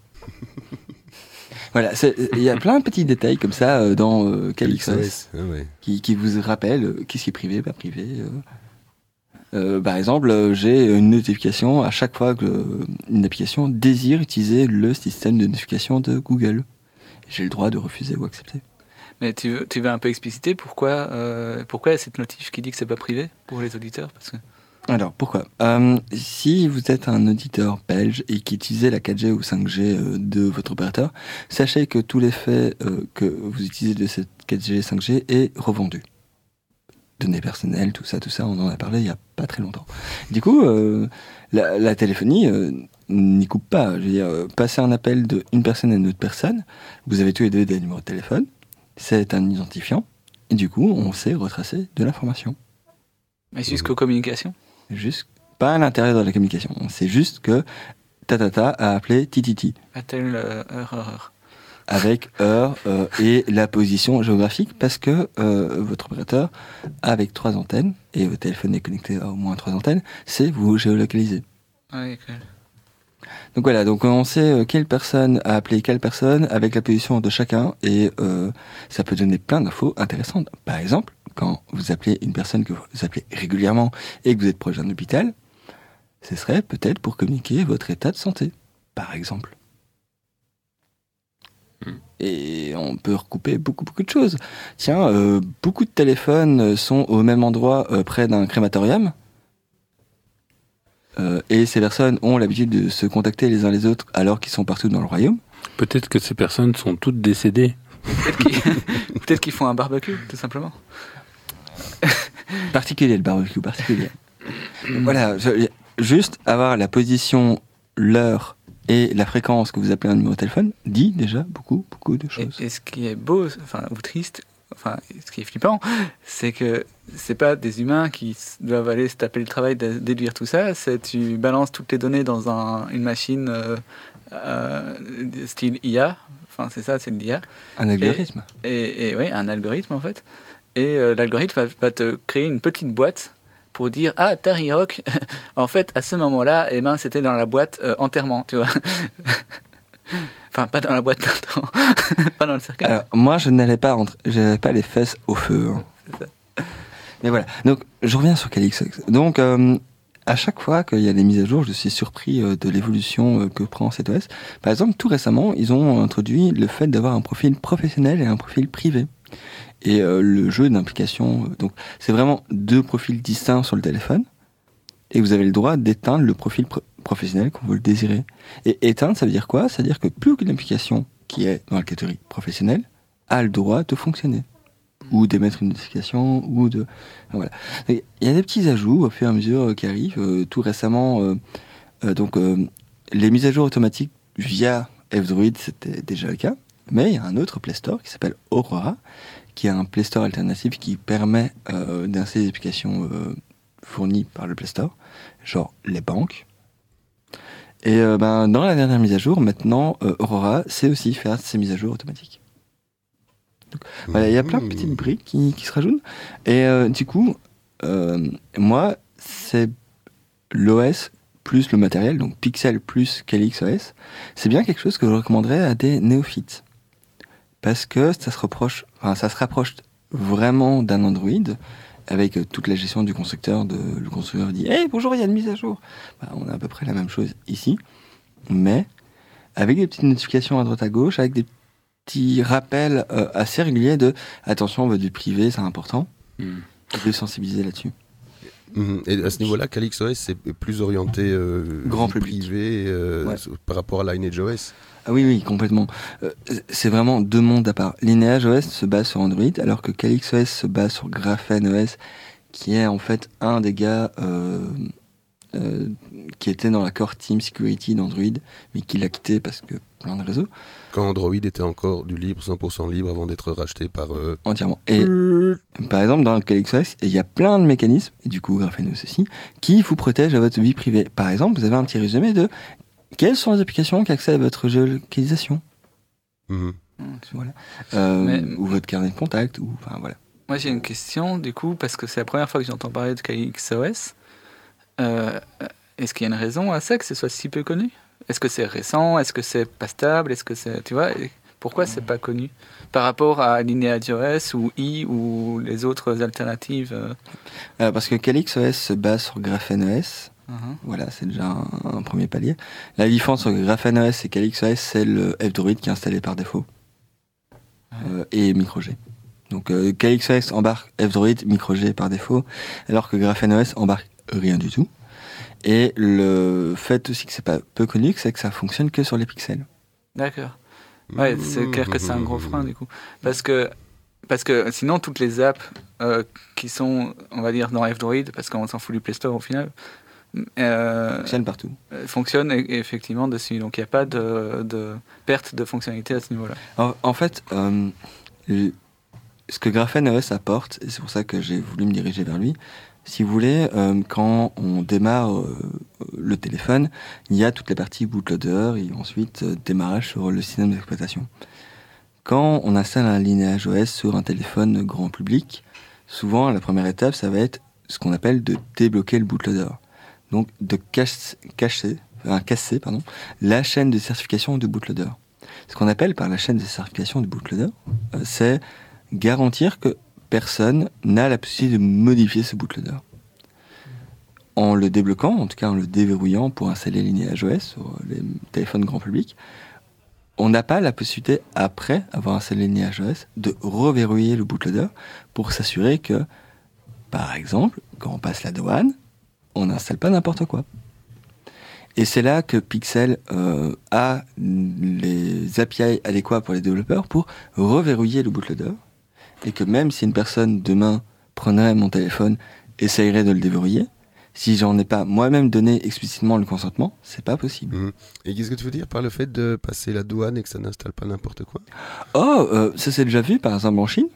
Voilà, c'est- il y a plein de petits détails comme ça euh, dans euh, Calyx O S Ah ouais. qui, qui vous rappellent euh, qu'est-ce qui est privé, pas privé. euh. Euh, par exemple, euh, j'ai une notification à chaque fois que euh, une application désire utiliser le système de notification de Google. J'ai le droit de refuser ou accepter. Mais tu veux, tu veux un peu expliciter pourquoi, euh, pourquoi il y a cette notif qui dit que c'est pas privé pour les auditeurs parce que... Alors, pourquoi euh, Si vous êtes un auditeur belge et qui utilisez la quatre G ou cinq G euh, de votre opérateur, sachez que tout l'effet euh, que vous utilisez de cette quatre G, cinq G est revendu. données personnelles, tout ça, tout ça, on en a parlé il y a pas très longtemps. Du coup, euh, la, la téléphonie euh, n'y coupe pas. Je veux dire, euh, passer un appel d'une personne à une autre personne, vous avez tous les deux des numéros de téléphone, c'est un identifiant, et du coup, on sait retracer de l'information. Mais jusqu'aux communications Juste, pas à l'intérieur de la communication. C'est juste que Tatata a appelé Tititi. À telle euh, heure, heure, heure. Avec heure euh, et la position géographique, parce que euh, votre opérateur, avec trois antennes, et votre téléphone est connecté à au moins trois antennes, c'est vous géolocaliser. Oui, cool. Donc voilà, donc on sait quelle personne a appelé quelle personne avec la position de chacun, et euh, ça peut donner plein d'infos intéressantes. Par exemple, quand vous appelez une personne que vous appelez régulièrement et que vous êtes proche d'un hôpital, ce serait peut-être pour communiquer votre état de santé, par exemple. Et on peut recouper beaucoup beaucoup de choses. Tiens, euh, beaucoup de téléphones sont au même endroit euh, près d'un crématorium. Euh, et ces personnes ont l'habitude de se contacter les uns les autres alors qu'ils sont partout dans le royaume. Peut-être que ces personnes sont toutes décédées. Peut-être qu'ils, peut-être qu'ils font un barbecue, tout simplement. Particulier, le barbecue, particulier. Voilà, je, juste avoir la position, l'heure et la fréquence que vous appelez un numéro de téléphone dit déjà beaucoup, beaucoup de choses. Et, et ce qui est beau, enfin, ou triste, enfin, ce qui est flippant, c'est que c'est pas des humains qui doivent aller se taper le travail de déduire tout ça, c'est tu balances toutes les données dans un, une machine euh, euh, style I A, enfin c'est ça, c'est de l'I A. Un algorithme. Et, et, et oui, un algorithme en fait. Et euh, l'algorithme va, va te créer une petite boîte pour dire ah Tari Rock, en fait à ce moment-là, eh ben c'était dans la boîte euh, enterrement, tu vois. Enfin, pas dans la boîte d'enterrement, pas dans le cercueil. Alors, moi, je n'allais pas, entre... je n'avais pas les fesses au feu. Hein. C'est ça. Mais voilà. Donc, je reviens sur Calix. Donc, euh, à chaque fois qu'il y a des mises à jour, je suis surpris euh, de l'évolution euh, que prend cet O S. Par exemple, tout récemment, ils ont introduit le fait d'avoir un profil professionnel et un profil privé. Et euh, le jeu d'implication, euh, donc, c'est vraiment deux profils distincts sur le téléphone. Et vous avez le droit d'éteindre le profil pro- professionnel quand vous le désirez. Et éteindre, ça veut dire quoi? Ça veut dire que plus qu'une application qui est dans la catégorie professionnelle a le droit de fonctionner. Ou d'émettre une notification, ou de... Voilà. Il y a des petits ajouts au fur et à mesure qui arrivent. Euh, tout récemment, euh, euh, donc, euh, les mises à jour automatiques via F-Droid, c'était déjà le cas. Mais il y a un autre Play Store qui s'appelle Aurora, qui est un Play Store alternatif qui permet euh, d'installer des applications euh, fournies par le Play Store, genre les banques. Et euh, ben, dans la dernière mise à jour, maintenant, euh, Aurora sait aussi faire ces mises à jour automatiques. Donc, mmh. Voilà, il y a plein de petites briques qui, qui se rajoutent. Et euh, du coup, euh, moi, c'est l'O S plus le matériel, donc Pixel plus Calix O S. C'est bien quelque chose que je recommanderais à des néophytes. Parce que ça se rapproche, enfin, ça se rapproche vraiment d'un Android, avec toute la gestion du constructeur. De, le constructeur dit « Hey, bonjour, il y a une mise à jour !» bah, on a à peu près la même chose ici, mais avec des petites notifications à droite à gauche, avec des petits rappels euh, assez réguliers de « Attention, votre vie privée, c'est important mm. », de sensibiliser là-dessus. Mmh. Et à ce niveau-là, Calix O S, c'est plus orienté euh, grand public. privé euh, ouais. par rapport à Lineage O S. Ah oui, oui, complètement. Euh, c'est vraiment deux mondes à part. Lineage O S se base sur Android, alors que Calix O S se base sur Graphene O S, qui est en fait un des gars euh, euh, qui était dans la core Team Security d'Android, mais qui l'a quitté parce que plein de réseaux. Quand Android était encore du libre, cent pour cent libre, avant d'être racheté par... Euh... Entièrement. Et euh... par exemple, dans Calix O S, il y a plein de mécanismes, et du coup Graphene O S aussi, qui vous protègent à votre vie privée. Par exemple, vous avez un petit résumé de quelles sont les applications qui accèdent à votre géolocalisation. Mmh. Voilà. Euh, Mais... Ou votre carnet de contact, ou... Enfin, voilà. Moi, j'ai une question, du coup, parce que c'est la première fois que j'entends parler de Calix O S. Euh, est-ce qu'il y a une raison à ça que ce soit si peu connu ? Est-ce que c'est récent ? Est-ce que c'est pas stable ? Est-ce que c'est... Tu vois, pourquoi c'est pas connu ? Par rapport à Lineage O S ou I ou les autres alternatives euh... euh, Parce que Calix O S se base sur Graphene O S. Uh-huh. Voilà, c'est déjà un, un premier palier. La différence entre Graphene O S et Calix O S, c'est le F-Droid qui est installé par défaut. Ouais. Euh, et micro-G. Donc euh, Calix O S embarque F-Droid, micro-G par défaut, alors que Graphene O S embarque rien du tout. Et le fait aussi que c'est pas peu connu, c'est que ça fonctionne que sur les pixels. D'accord. Ouais, c'est clair que c'est un gros frein du coup. Parce que Parce que sinon, toutes les apps euh, qui sont, on va dire, dans F-Droid, parce qu'on s'en fout du Play Store au final, euh, fonctionnent partout. Euh, fonctionnent e- effectivement dessus. Donc il n'y a pas de, de perte de fonctionnalité à ce niveau-là. En, en fait, euh, le- ce que Graphene O S apporte, et c'est pour ça que j'ai voulu me diriger vers lui, si vous voulez, euh, quand on démarre euh, le téléphone, il y a toute la partie bootloader et ensuite euh, démarrage sur le système d'exploitation. Quand on installe un linéage O S sur un téléphone grand public, souvent la première étape, ça va être ce qu'on appelle de débloquer le bootloader. Donc de cache- cacher, enfin, casser pardon, la chaîne de certification du bootloader. Ce qu'on appelle par la chaîne de certification du bootloader, euh, c'est garantir que personne n'a la possibilité de modifier ce bootloader. En le débloquant, en tout cas en le déverrouillant pour installer linéage O S sur les téléphones grand public, on n'a pas la possibilité, après avoir installé linéage O S, de reverrouiller le bootloader pour s'assurer que, par exemple, quand on passe la douane, on n'installe pas n'importe quoi. Et c'est là que Pixel euh, a les A P I adéquats pour les développeurs pour reverrouiller le bootloader, et que même si une personne demain prendrait mon téléphone, essayerait de le déverrouiller, si j'en ai pas moi-même donné explicitement le consentement, c'est pas possible. Mmh. Et qu'est-ce que tu veux dire par le fait de passer la douane et que ça n'installe pas n'importe quoi ? Oh, euh, ça s'est déjà vu par exemple en Chine,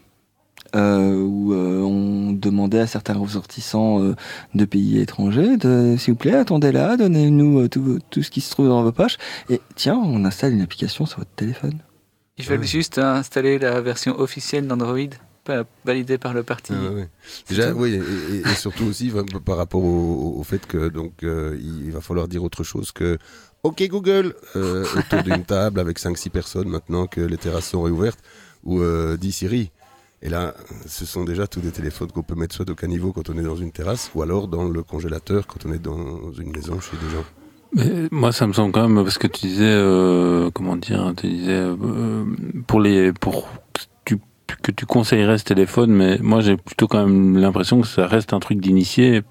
euh, où euh, on demandait à certains ressortissants euh, de pays étrangers de, s'il vous plaît, attendez là, donnez-nous euh, tout, tout ce qui se trouve dans vos poches, et tiens, on installe une application sur votre téléphone. Il fallait juste installer la version officielle d'Android, pas validée par le parti. Ah, ouais. Déjà, oui, et, et, et surtout aussi par rapport au, au fait que donc euh, il va falloir dire autre chose que OK Google euh, autour d'une table avec cinq six personnes maintenant que les terrasses sont réouvertes, ou euh, dis Siri. Et là, ce sont déjà tous des téléphones qu'on peut mettre soit au caniveau quand on est dans une terrasse, ou alors dans le congélateur quand on est dans une maison chez des gens. Mais moi, ça me semble quand même, parce que tu disais, euh, comment dire, tu disais, euh, pour les, pour que tu, que tu conseillerais ce téléphone, mais moi, j'ai plutôt quand même l'impression que ça reste un truc d'initié,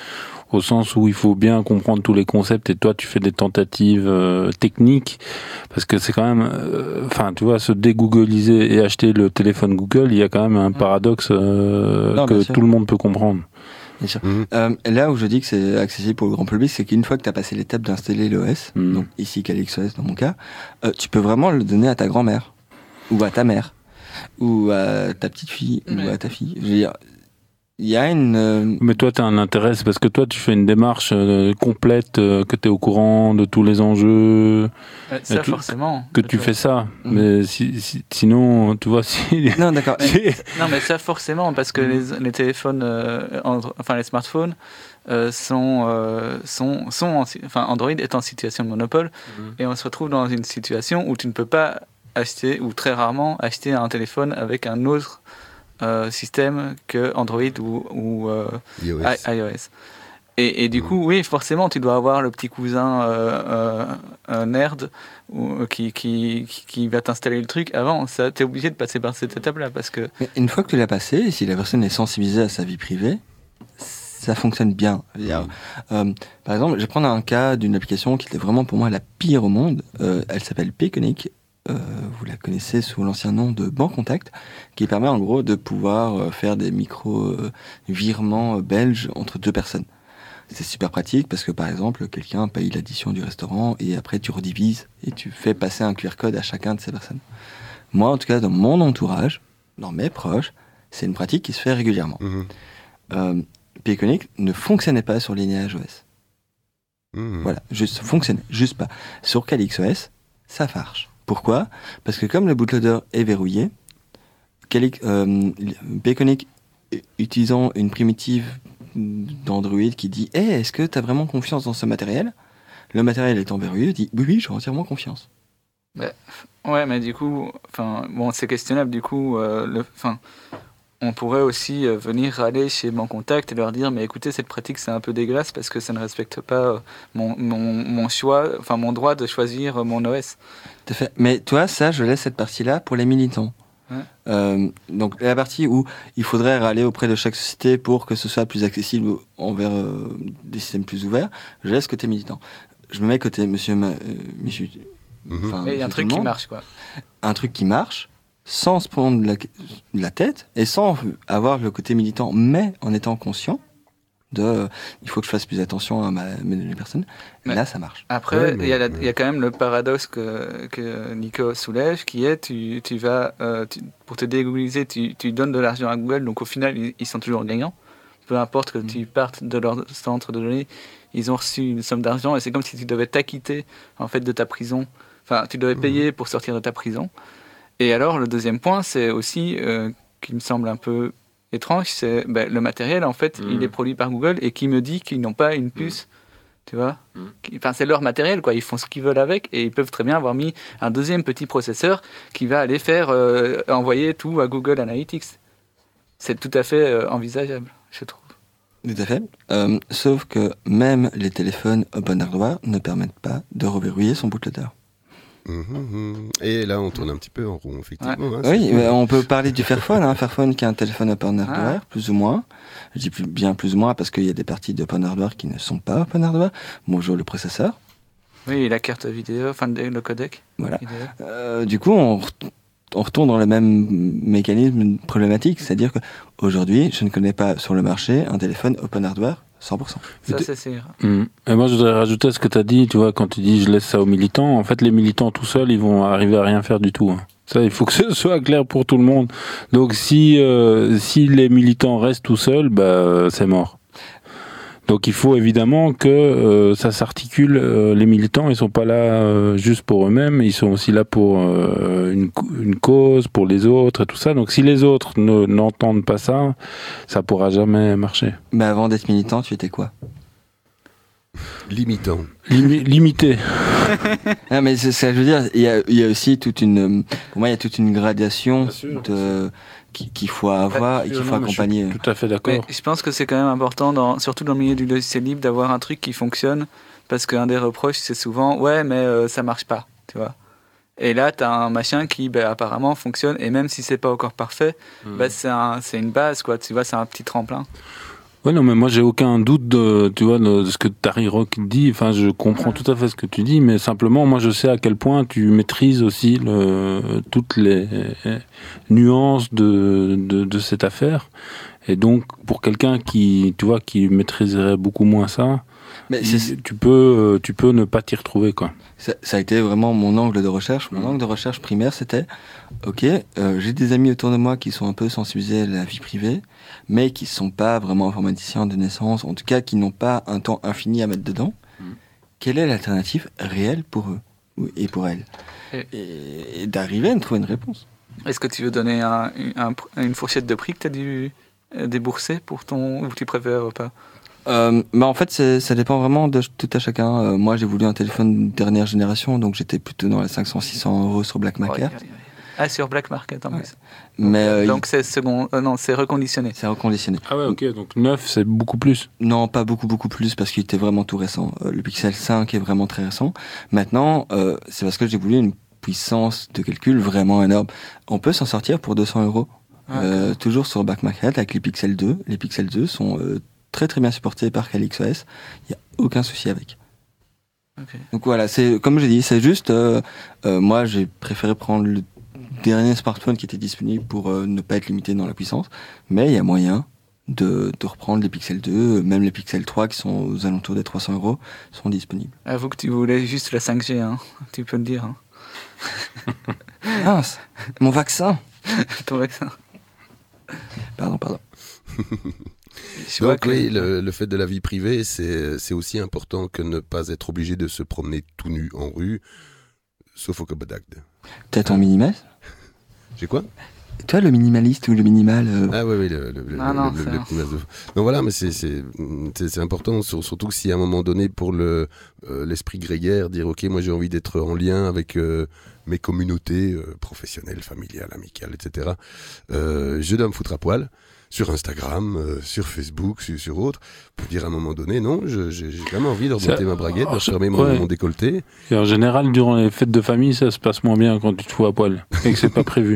au sens où il faut bien comprendre tous les concepts, et toi, tu fais des tentatives euh, techniques, parce que c'est quand même, enfin, euh, tu vois, se dégoogliser et acheter le téléphone Google, il y a quand même un paradoxe euh, non, que tout le monde peut comprendre. Bien sûr. Mmh. Euh, là où je dis que c'est accessible pour le grand public, c'est qu'une fois que tu as passé l'étape d'installer l'O S, mmh. donc ici CalixOS dans mon cas, euh, tu peux vraiment le donner à ta grand-mère, ou à ta mère, ou à ta petite fille, mmh. ou à ta fille. Je veux dire, il y a une... Euh... Mais toi, tu as un intérêt, c'est parce que toi, tu fais une démarche euh, complète, euh, que tu es au courant de tous les enjeux. Euh, ça, tout, forcément. Que tu fais ça. Mmh. Mais si, si, sinon, tu vois, si... Non, d'accord. Non, mais ça, forcément, parce que les, les téléphones, euh, Andro... enfin, les smartphones, euh, sont, euh, sont, sont en... enfin, Android est en situation de monopole, mmh. et on se retrouve dans une situation où tu ne peux pas acheter, ou très rarement, acheter un téléphone avec un autre Euh, système que Android ou, ou euh, iOS. I- iOS. Et, et du mmh. coup, oui, forcément, tu dois avoir le petit cousin euh, euh, nerd ou, qui, qui, qui va t'installer le truc avant. Tu es obligé de passer par cette étape-là. Parce que... Mais une fois que tu l'as passé, si la personne est sensibilisée à sa vie privée, ça fonctionne bien. Mmh. Euh, par exemple, je vais prendre un cas d'une application qui était vraiment pour moi la pire au monde. Euh, elle s'appelle Payconic. Euh, vous la connaissez sous l'ancien nom de Bancontact, qui permet en gros de pouvoir euh, faire des micro-virements euh, belges entre deux personnes. C'est super pratique parce que par exemple, quelqu'un paye l'addition du restaurant et après tu redivises et tu fais passer un Q R code à chacun de ces personnes. Moi, en tout cas, dans mon entourage, dans mes proches, c'est une pratique qui se fait régulièrement. Mmh. Euh, Payconic ne fonctionnait pas sur linéage O S. Mmh. Voilà, juste fonctionnait, juste pas. Sur CalixOS, ça marche. Pourquoi ? Parce que comme le bootloader est verrouillé, Calix, euh, Payconic, utilisant une primitive d'Android qui dit hey, « est-ce que tu as vraiment confiance dans ce matériel ?» Le matériel étant verrouillé, dit « oui, oui, j'ai entièrement confiance. Bah, » Ouais, mais du coup, bon, c'est questionnable. Du coup, euh, le, on pourrait aussi euh, venir aller chez Bancontact et leur dire « mais écoutez, cette pratique, c'est un peu dégueulasse parce que ça ne respecte pas euh, mon, mon, mon choix, enfin mon droit de choisir euh, mon O S. » Tout à fait. Mais toi, ça, je laisse cette partie-là pour les militants. Ouais. Euh, donc la partie où il faudrait aller auprès de chaque société pour que ce soit plus accessible envers euh, des systèmes plus ouverts, je laisse côté militant. Je me mets côté monsieur... Ma, euh, monsieur mmh. Mais il y a un truc qui marche, quoi. Un truc qui marche, sans se prendre la, la tête et sans avoir le côté militant, mais en étant conscient de euh, il faut que je fasse plus attention à ma, mes personnes. Mais là, ça marche. Après, il ouais, mais... y, y a quand même le paradoxe que, que Nico soulève, qui est tu, tu vas, euh, tu, pour te dégoogliser, tu, tu donnes de l'argent à Google, donc au final, ils, ils sont toujours gagnants. Peu importe que mmh. tu partes de leur centre de données, ils ont reçu une somme d'argent et c'est comme si tu devais t'acquitter en fait, de ta prison. Enfin, tu devais payer mmh. pour sortir de ta prison. Et alors, le deuxième point, c'est aussi, euh, qui me semble un peu étrange, c'est ben, le matériel, en fait, mmh. il est produit par Google et qui me dit qu'ils n'ont pas une puce, mmh. tu vois mmh. Enfin, c'est leur matériel, quoi. Ils font ce qu'ils veulent avec et ils peuvent très bien avoir mis un deuxième petit processeur qui va aller faire euh, envoyer tout à Google Analytics. C'est tout à fait euh, envisageable, je trouve. Tout à fait. Euh, sauf que même les téléphones open hardware ne permettent pas de reverrouiller son bootloader. Mmh, et là, on tourne un petit peu en rond, effectivement. Ouais. Hein, oui, mais on peut parler du Fairphone. Hein. Fairphone qui est un téléphone open hardware, ah. plus ou moins. Je dis plus, bien plus ou moins parce qu'il y a des parties d'open hardware qui ne sont pas open hardware. Bonjour le processeur. Oui, la carte vidéo, enfin le codec. Voilà. Euh, du coup, on, on retourne dans le même mécanisme problématique, c'est-à-dire qu'aujourd'hui, je ne connais pas sur le marché un téléphone open hardware cent pour cent. Ça, c'est sûr. Mmh. Et moi, je voudrais rajouter à ce que tu as dit, tu vois, quand tu dis je laisse ça aux militants, en fait, les militants tout seuls, ils vont arriver à rien faire du tout. Hein. Ça, il faut que ce soit clair pour tout le monde. Donc, si, euh, si les militants restent tout seuls, bah, c'est mort. Donc, il faut évidemment que euh, ça s'articule. Euh, les militants, ils sont pas là euh, juste pour eux-mêmes, ils sont aussi là pour euh, une, une cause, pour les autres et tout ça. Donc, si les autres ne, n'entendent pas ça, ça pourra jamais marcher. Mais avant d'être militant, tu étais quoi ? Limitant. Limi- limité. Non, mais c'est ça, je veux dire, il y a, il y a aussi toute une, pour moi, il y a toute une gradation de, qu'il faut avoir et qu'il faut accompagner. Je suis tout à fait d'accord. Mais je pense que c'est quand même important, dans, surtout dans le milieu du logiciel libre, d'avoir un truc qui fonctionne, parce qu'un des reproches, c'est souvent, ouais, mais euh, ça marche pas, tu vois. Et là, tu as un machin qui, bah, apparemment, fonctionne, et même si c'est pas encore parfait, mmh. bah, c'est, un, c'est une base, quoi, tu vois, c'est un petit tremplin. Ouais, non, mais moi, j'ai aucun doute de, tu vois, de ce que Tari Rock dit. Enfin, je comprends ouais. tout à fait ce que tu dis, mais simplement, moi, je sais à quel point tu maîtrises aussi le, toutes les nuances de, de, de cette affaire. Et donc, pour quelqu'un qui, tu vois, qui maîtriserait beaucoup moins ça, mais c'est... tu peux, tu peux ne pas t'y retrouver, quoi. Ça, ça a été vraiment mon angle de recherche. Mon mmh. angle de recherche primaire, c'était, ok, euh, j'ai des amis autour de moi qui sont un peu sensibilisés à la vie privée, mais qui ne sont pas vraiment informaticiens de naissance, en tout cas qui n'ont pas un temps infini à mettre dedans. Mmh. Quelle est l'alternative réelle pour eux et pour elles ? et... Et, et d'arriver à trouver une réponse. Est-ce que tu veux donner un, un, une fourchette de prix que tu as dû débourser pour ton, ou tu préfères pas ? Euh, bah en fait, c'est, ça dépend vraiment de tout à chacun. Euh, moi, j'ai voulu un téléphone dernière génération, donc j'étais plutôt dans les cinq cents à six cents euros sur Black Market. Ouais, ouais, ouais. Ah, sur Black Market en ouais. plus. Mais donc, euh, donc c'est second, euh, non, c'est reconditionné. C'est reconditionné. Ah ouais, ok. Donc neuf, c'est beaucoup plus. Non, pas beaucoup, beaucoup plus parce qu'il était vraiment tout récent. Euh, le Pixel cinq est vraiment très récent. Maintenant, euh, c'est parce que j'ai voulu une puissance de calcul vraiment énorme. On peut s'en sortir pour deux cents euros. Ah, euh, okay. Toujours sur Black Market avec les Pixel deux. Les Pixel deux sont euh, très très bien supporté par CalixOS, il n'y a aucun souci avec. Okay. Donc voilà, c'est comme j'ai dit, c'est juste, euh, euh, moi j'ai préféré prendre le dernier smartphone qui était disponible pour euh, ne pas être limité dans la puissance, mais il y a moyen de, de reprendre les Pixel deux, même les Pixel trois qui sont aux alentours des trois cents euros sont disponibles. Avoue que tu voulais juste la cinq G, hein. Tu peux le dire. Hein. Ah, mon vaccin. Ton vaccin. Pardon, pardon. Donc que... oui, le, le fait de la vie privée, c'est, c'est aussi important que ne pas être obligé de se promener tout nu en rue, sauf au Copenhague. Peut-être en minimaliste ? J'ai quoi ? Toi, le minimaliste ou le minimal euh... Ah oui, oui, le, le, ah le, non, le, c'est le, le, le Donc voilà, mais c'est, c'est, c'est, c'est important, surtout que si à un moment donné, pour le, euh, l'esprit grégaire, dire ok, moi j'ai envie d'être en lien avec euh, mes communautés euh, professionnelles, familiales, amicales, et cetera. Euh, je dois me foutre à poil. Sur Instagram, euh, sur Facebook, sur, sur autres, pour dire à un moment donné, non, je, j'ai, j'ai quand même envie de remonter ça, ma braguette, de fermer mon, ouais. mon décolleté. Et en général, durant les fêtes de famille, ça se passe moins bien quand tu te fous à poil et que c'est pas prévu.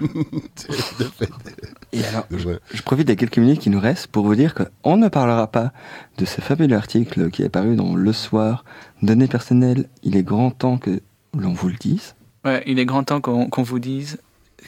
Et alors, je, je profite des quelques minutes qui nous restent pour vous dire qu'on ne parlera pas de ce fabuleux article qui est paru dans Le Soir, Données personnelles, il est grand temps que l'on vous le dise. Ouais, il est grand temps qu'on, qu'on vous dise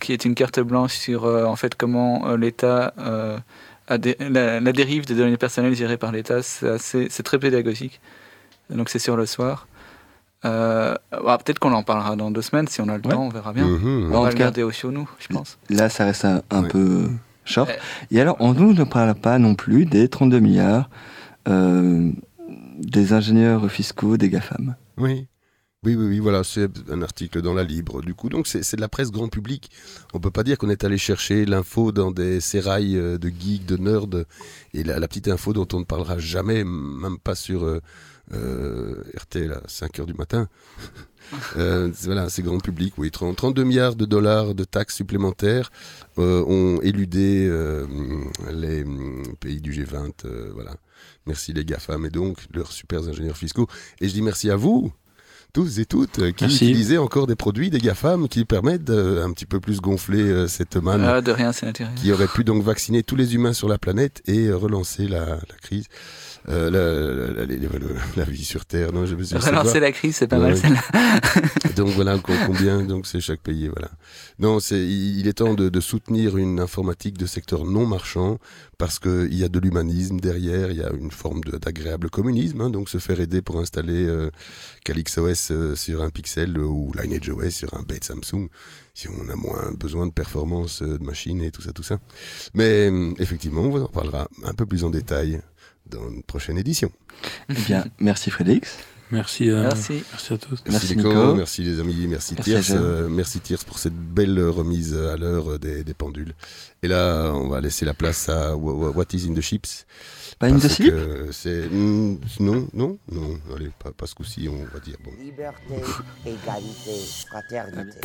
qui est une carte blanche sur euh, en fait comment euh, l'État euh, a dé- la, la dérive des données personnelles gérées par l'État. C'est, assez, c'est très pédagogique. Donc c'est sur le soir. Euh, bah, peut-être qu'on en parlera dans deux semaines si on a le Ouais. temps, on verra bien. Mmh, on en va tout le cas, garder au show nous, je pense. Là, ça reste un, un Ouais. peu short. Ouais. Et alors, on nous ne parle pas non plus des trente-deux milliards euh, des ingénieurs fiscaux des GAFAM. Oui. Oui, oui, oui, voilà, c'est un article dans la Libre, du coup. Donc, c'est, c'est de la presse grand public. On peut pas dire qu'on est allé chercher l'info dans des sérails euh, de geeks, de nerds, et la, la petite info dont on ne parlera jamais, même pas sur euh, euh, R T L à cinq heures du matin. euh, c'est, voilà, c'est grand public, oui. trente-deux milliards de dollars de taxes supplémentaires euh, ont éludé euh, les pays du G vingt, euh, voilà. Merci les GAFAM et donc leurs super ingénieurs fiscaux. Et je dis merci à vous, tous et toutes, euh, qui Merci. utilisez encore des produits des GAFAM qui permettent de un petit peu plus gonfler euh, cette manne Ah, de rien, c'est naturel. qui aurait pu donc vacciner tous les humains sur la planète et euh, relancer la, la crise, euh, la, la, la, la, la- la vie sur Terre. Non, je me suis Relancer la crise, c'est pas mal Ouais. celle-là. Donc voilà co- combien donc c'est chaque pays, voilà. Non, c'est il il est temps de, de soutenir une informatique de secteur non marchand parce que il y a de l'humanisme derrière, il y a une forme de, d'agréable communisme, hein, donc se faire aider pour installer euh, CalyxOS euh, sur un Pixel euh, ou LineageOS sur un bête Samsung, si on a moins besoin de performance euh, de machine et tout ça, tout ça. Mais euh, effectivement, on vous en parlera un peu plus en détail dans une prochaine édition. Eh bien, merci Frédéric. Merci, euh, Merci. merci à tous. Merci, Merci Nico, Nico. merci les amis, merci, Merci Tiers, Jeanne. euh, merci Tiers pour cette belle remise à l'heure des, des pendules. Et là, on va laisser la place à Wha- Wha- What is in the Chips. Pas in the Parce slip que c'est mm, non, non, non. Allez, pas, pas ce coup-ci, on va dire bon. Liberté, égalité, fraternité.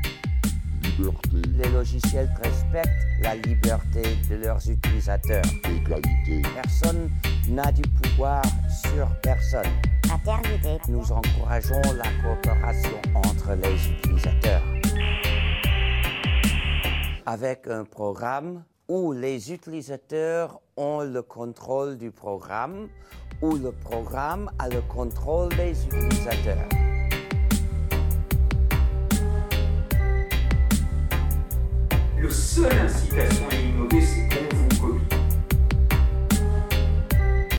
Les logiciels respectent la liberté de leurs utilisateurs. Égalité. Personne n'a du pouvoir sur personne. Fraternité. Nous encourageons la coopération entre les utilisateurs. Avec un programme où les utilisateurs ont le contrôle du programme, où le programme a le contrôle des utilisateurs. Le seul incitation